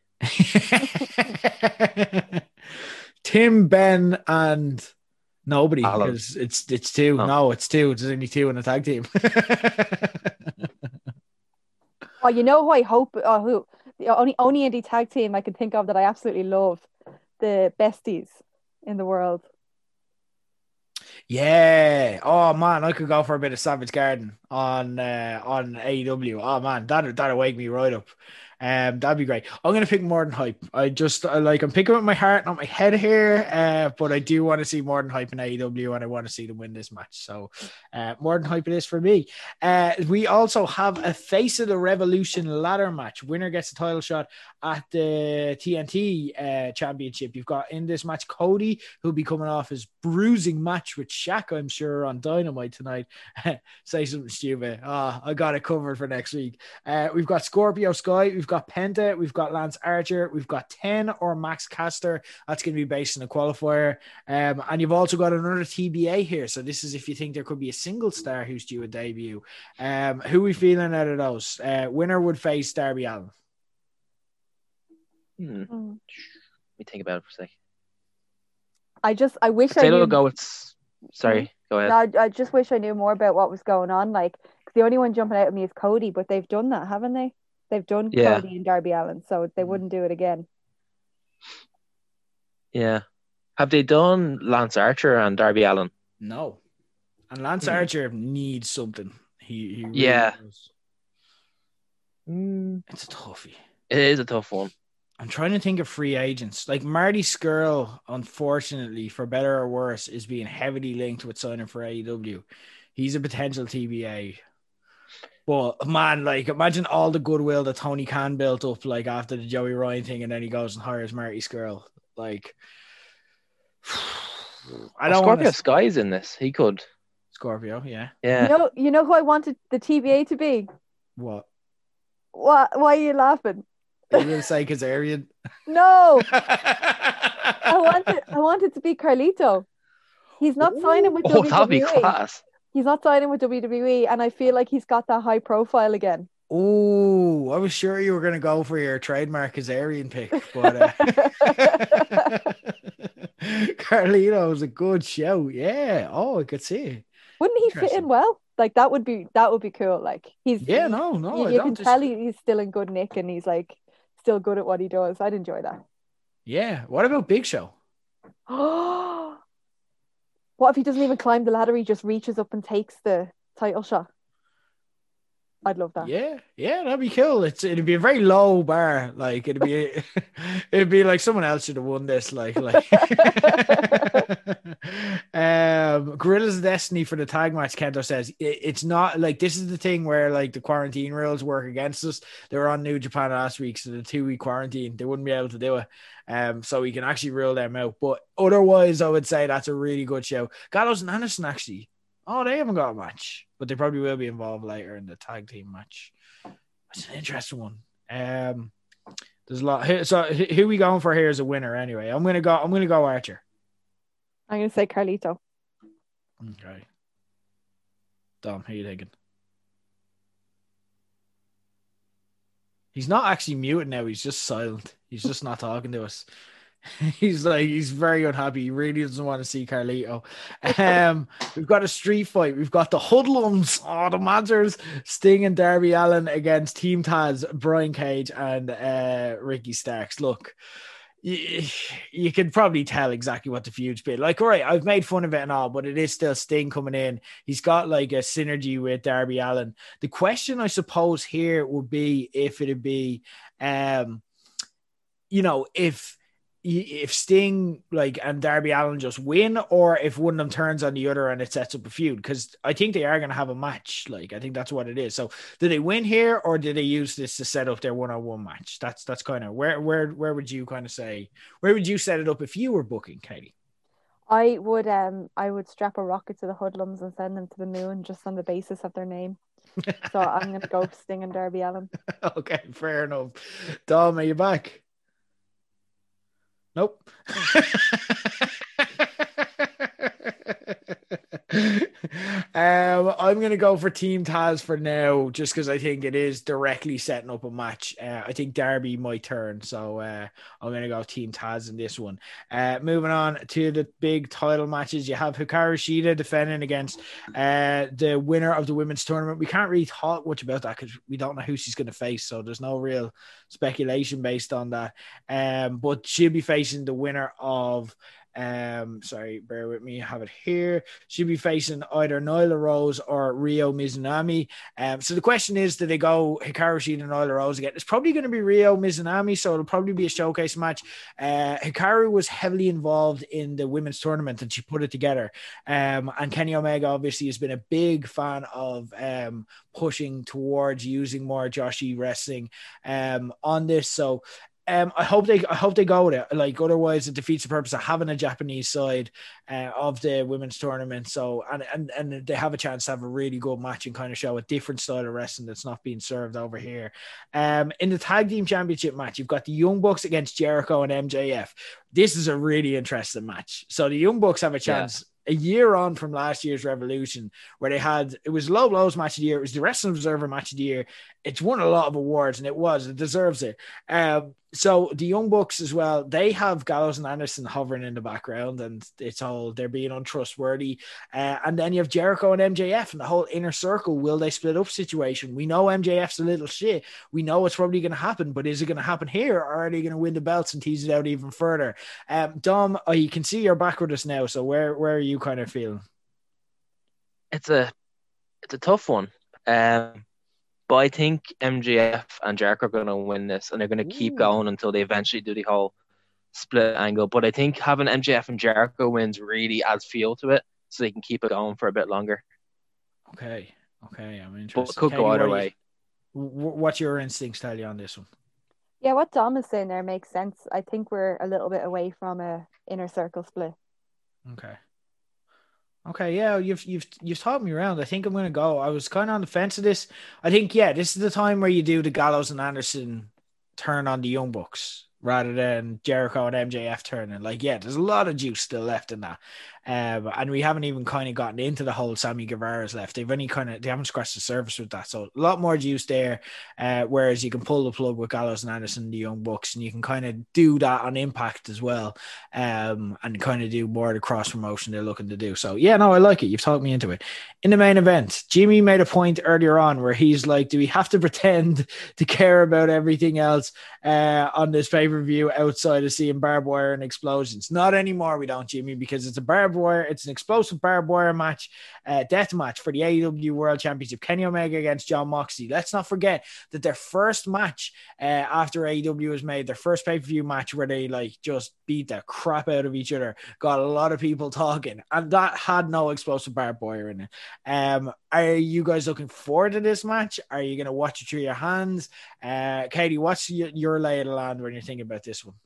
Speaker 6: Tim, Ben, and nobody
Speaker 7: Alan.
Speaker 6: because it's it's two.
Speaker 7: Oh.
Speaker 6: No, it's two. There's only two in the tag team.
Speaker 5: Oh, you know who I hope? Oh, who? The only only indie tag team I can think of that I absolutely love, the Besties in the world.
Speaker 6: Yeah. Oh man, I could go for a bit of Savage Garden on uh, on A E W. Oh man, that that'll wake me right up. Um, that'd be great. I'm gonna pick More Than Hype. I just I, like I'm picking with my heart, not my head here. Uh, but I do want to see More Than Hype in A E W, and I want to see them win this match. So, uh, More Than Hype it is for me. Uh, we also have a Face of the Revolution ladder match. Winner gets a title shot at the T N T uh, Championship. You've got in this match Cody, who'll be coming off his bruising match with Shaq, I'm sure, on Dynamite tonight. Say something stupid. Ah, I got it covered for next week. Uh, we've got Scorpio Sky, we've got Penta, we've got Lance Archer, we've got ten or Max Caster. That's going to be based on a qualifier. Um, and you've also got another T B A here. So this is if you think there could be a single star who's due a debut. Um, who are we feeling out of those? Uh, winner would face Darby Allin.
Speaker 7: Hmm.
Speaker 5: Mm.
Speaker 7: Let me think about it for a sec.
Speaker 5: I just, I wish I
Speaker 7: Potato
Speaker 5: knew.
Speaker 7: will go with. Sorry, go ahead.
Speaker 5: No, I, I just wish I knew more about what was going on. Like, 'cause the only one jumping out at me is Cody, but they've done that, haven't they? They've done
Speaker 7: Yeah.
Speaker 5: Cody and Darby Allin, so they wouldn't do it again.
Speaker 7: Yeah. Have they done Lance Archer and Darby Allin?
Speaker 6: No. And Lance
Speaker 7: Hmm.
Speaker 6: Archer needs something. He, he really
Speaker 7: Yeah.
Speaker 6: does.
Speaker 7: Mm,
Speaker 6: It's a toughie.
Speaker 7: it is a tough one.
Speaker 6: I'm trying to think of free agents. Like Marty Skrull, unfortunately, for better or worse, is being heavily linked with signing for A E W. He's a potential T B A. But man, like imagine all the goodwill that Tony Khan built up, like after the Joey Ryan thing, and then he goes and hires Marty Skrull. Like, I don't
Speaker 7: oh, Scorpio
Speaker 6: want to.
Speaker 7: Sky's in this. He could.
Speaker 6: Scorpio, yeah.
Speaker 7: Yeah.
Speaker 5: You know, you know who I wanted the T B A to be?
Speaker 6: What?
Speaker 5: Why, why are you laughing?
Speaker 6: Are you gonna say Kazarian?
Speaker 5: No, I wanted, I wanted to be Carlito. He's not signing with
Speaker 7: Oh, that'd be
Speaker 5: W W E.
Speaker 7: class.
Speaker 5: He's not signing with W W E, and I feel like he's got that high profile again.
Speaker 6: Oh, I was sure you were going to go for your trademark Kazarian pick, but uh, Carlito was a good show. Yeah. Oh, I could see it.
Speaker 5: Wouldn't he fit
Speaker 6: Interesting.
Speaker 5: in well? Like that would be that would be cool. Like he's
Speaker 6: Yeah, no, no.
Speaker 5: you,
Speaker 6: I
Speaker 5: you
Speaker 6: don't
Speaker 5: can
Speaker 6: dis-
Speaker 5: tell he, he's still in good nick, and he's like still good at what he does. I'd enjoy that.
Speaker 6: Yeah. What about Big Show?
Speaker 5: What if he doesn't even climb the ladder? He just reaches up and takes the title shot. I'd love that.
Speaker 6: Yeah, yeah, that'd be cool. It's it'd be a very low bar. Like it'd be it'd be like someone else should have won this. Like like um Gorillas of Destiny for the tag match, Kento says it, it's not like this is the thing where like the quarantine rules work against us. They were on New Japan last week, so the two week quarantine, they wouldn't be able to do it. Um, so we can actually rule them out. But otherwise, I would say that's a really good show. Gallows and Anderson actually. Oh, they haven't got a match, but they probably will be involved later in the tag team match. It's an interesting one. Um, there's a lot. So who are we going for here as a winner? Anyway, I'm gonna go. I'm gonna go Archer.
Speaker 5: I'm gonna say Carlito.
Speaker 6: Okay. Dom, how you thinking? He's not actually muted now. He's just silent. He's just not talking to us. He's like, he's very unhappy. He really doesn't want to see Carlito. Um, we've got a street fight. We've got the Hoodlums, oh, the Masters, Sting and Darby Allin against Team Taz, Brian Cage and uh, Ricky Starks. Look, you, you can probably tell exactly what the feud's been. Like, all right, I've made fun of it and all, but it is still Sting coming in. He's got like a synergy with Darby Allin. The question, I suppose, here would be if it'd be, um, you know, if if Sting like and Darby Allin just win, or if one of them turns on the other and it sets up a feud, because I think they are going to have a match. Like I think that's what it is. So do they win here, or do they use this to set up their one-on-one match? That's that's kind of where where where would you kind of say where would you set it up if you were booking, Katie?
Speaker 5: I would um I would strap a rocket to the Hoodlums and send them to the moon just on the basis of their name. So I'm gonna go Sting and Darby Allin.
Speaker 6: Okay, fair enough. Dom, are you back? Nope. um, I'm going to go for Team Taz for now, just because I think it is directly setting up a match. Uh, I think Darby might turn, so uh, I'm going to go Team Taz in this one. Uh, moving on to the big title matches, you have Hikaru Shida defending against uh, the winner of the women's tournament. We can't really talk much about that because we don't know who she's going to face, so there's no real speculation based on that. Um, but she'll be facing the winner of Um, sorry, bear with me. I have it here. She'll be facing either Nyla Rose or Rio Mizunami. Um, so the question is, do they go Hikaru Shida and Nyla Rose again? It's probably going to be Rio Mizunami, so it'll probably be a showcase match. Uh, Hikaru was heavily involved in the women's tournament and she put it together. Um, and Kenny Omega obviously has been a big fan of um, pushing towards using more Joshi wrestling um, on this. So Um, I hope they, I hope they go with it. Like otherwise, it defeats the purpose of having a Japanese side uh, of the women's tournament. So, and and and they have a chance to have a really good match and kind of show a different style of wrestling that's not being served over here. Um, in the tag team championship match, you've got the Young Bucks against Jericho and M J F. This is a really interesting match. So the Young Bucks have a chance. Yeah. a year on from last year's Revolution, where they had, it was Low Blows match of the year, it was the Wrestling Observer match of the year. It's won a lot of awards, and it was, it deserves it. Um, so the Young Bucks as well, they have Gallows and Anderson hovering in the background, and it's all, they're being untrustworthy. Uh, and then you have Jericho and M J F and the whole Inner Circle. Will they split up situation? We know M J F's a little shit. We know it's probably going to happen, but is it going to happen here, or are they going to win the belts and tease it out even further? Um, Dom, oh, you can see you're back with us now. So where, where are you kind of feeling?
Speaker 7: It's a, it's a tough one. Um, But I think M J F and Jericho are going to win this, and they're going to keep going until they eventually do the whole split angle. But I think having M J F and Jericho wins really adds feel to it, so they can keep it going for a bit longer.
Speaker 6: Okay, okay, I'm interested.
Speaker 7: But it could
Speaker 6: Katie,
Speaker 7: go either
Speaker 6: what
Speaker 7: way.
Speaker 6: You, what's your instincts tell you on this one?
Speaker 5: Yeah, what Dom is saying there makes sense. I think we're a little bit away from a Inner Circle split.
Speaker 6: Okay. Okay, yeah, you've you've you've taught me around. I think I'm gonna go. I was kind of on the fence of this. I think, yeah, this is the time where you do the Gallows and Anderson turn on the Young Bucks rather than Jericho and M J F turning. Like, yeah, there's a lot of juice still left in that. Um, and we haven't even kind of gotten into the whole Sammy Guevara's left. They've only kind of, they haven't scratched the surface with that. So a lot more juice there. Uh, whereas you can pull the plug with Gallows and Anderson, the Young Bucks, and you can kind of do that on Impact as well. Um, and kind of do more of the cross promotion they're looking to do. So yeah, no, I like it. You've talked me into it. In the main event, Jimmy made a point earlier on where he's like, do we have to pretend to care about everything else uh, on this pay-per-view outside of seeing barbed wire and explosions? Not anymore, we don't, Jimmy, because it's a barbed wire, it's an explosive barbed wire match, uh, death match for the A E W World Championship. Kenny Omega against Jon Moxley. Let's not forget that their first match uh, after A E W was made, their first pay-per-view match where they like just beat the crap out of each other, got a lot of people talking, and that had no explosive barbed wire in it. Um, are you guys looking forward to this match? Are you going to watch it through your hands? Uh, Katie, what's your, your lay of the land when you're thinking about this one?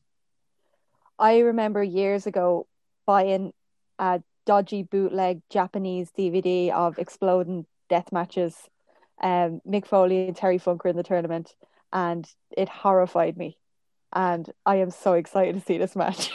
Speaker 5: I remember years ago buying a dodgy bootleg Japanese D V D of exploding death matches, um, Mick Foley and Terry Funk were in the tournament, and it horrified me. And I am so excited to see this match.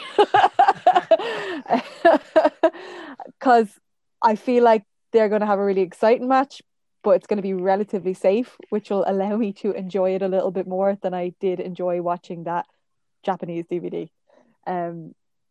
Speaker 5: Because I feel like they're going to have a really exciting match, but it's going to be relatively safe, which will allow me to enjoy it a little bit more than I did enjoy watching that Japanese D V D. Um,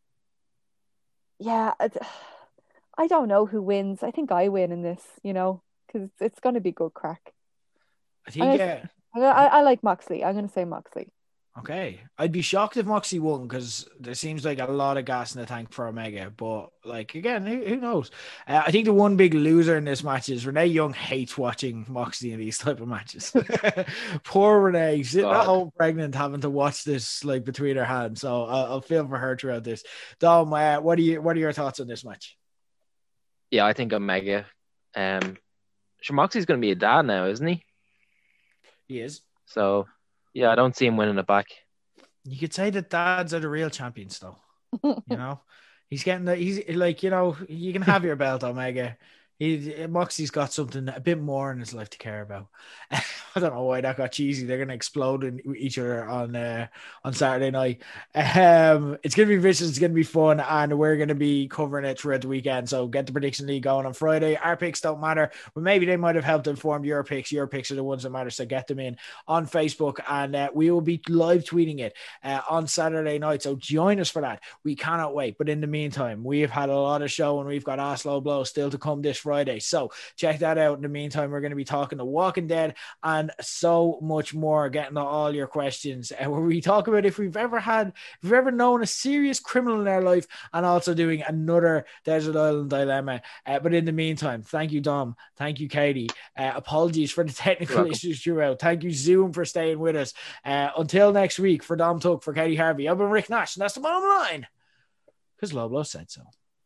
Speaker 5: yeah, I don't know who wins. I think I win in this, you know, because it's, it's going to be good crack.
Speaker 6: I think, yeah.
Speaker 5: I, I, I like Moxley. I'm going to say Moxley.
Speaker 6: Okay. I'd be shocked if Moxley won because there seems like a lot of gas in the tank for Omega. But, like, again, who, who knows? Uh, I think the one big loser in this match is Renee Young hates watching Moxley in these type of matches. Poor Renee. Sitting at home pregnant having to watch this, like, between her hands. So I'll, I'll feel for her throughout this. Dom, uh, what, are you, what are your thoughts on this match?
Speaker 7: Yeah, I think Omega. Um, sure, Moxley's going to be a dad now, isn't he?
Speaker 6: He is.
Speaker 7: So... yeah, I don't see him winning it back.
Speaker 6: You could say that dads are the real champions, though. You know, he's getting the, he's like, you know, you can have your belt, Omega. He, Moxley's got something a bit more in his life to care about. I don't know why that got cheesy. They're going to explode in each other on uh, on Saturday night. Um, it's going to be vicious. It's going to be fun. And we're going to be covering it throughout the weekend. So get the prediction league going on Friday. Our picks don't matter, but maybe they might have helped inform your picks. Your picks are the ones that matter. So get them in on Facebook. And uh, we will be live tweeting it uh, on Saturday night. So join us for that. We cannot wait. But in the meantime, we have had a lot of show and we've got Ask Low Blow still to come this Friday. So check that out. In the meantime, we're going to be talking to Walking Dead and so much more, getting to all your questions, uh, where we talk about if we've ever had, if we've ever known a serious criminal in our life, and also doing another Desert Island Dilemma. Uh, but in the meantime, thank you, Dom. Thank you, Katie. Uh, apologies for the technical issues throughout. Thank you, Zoom, for staying with us. Uh, until next week, for Dom Tuck, for Katie Harvey, I've been Rick Nash, and that's the bottom line, because Low Blow said so.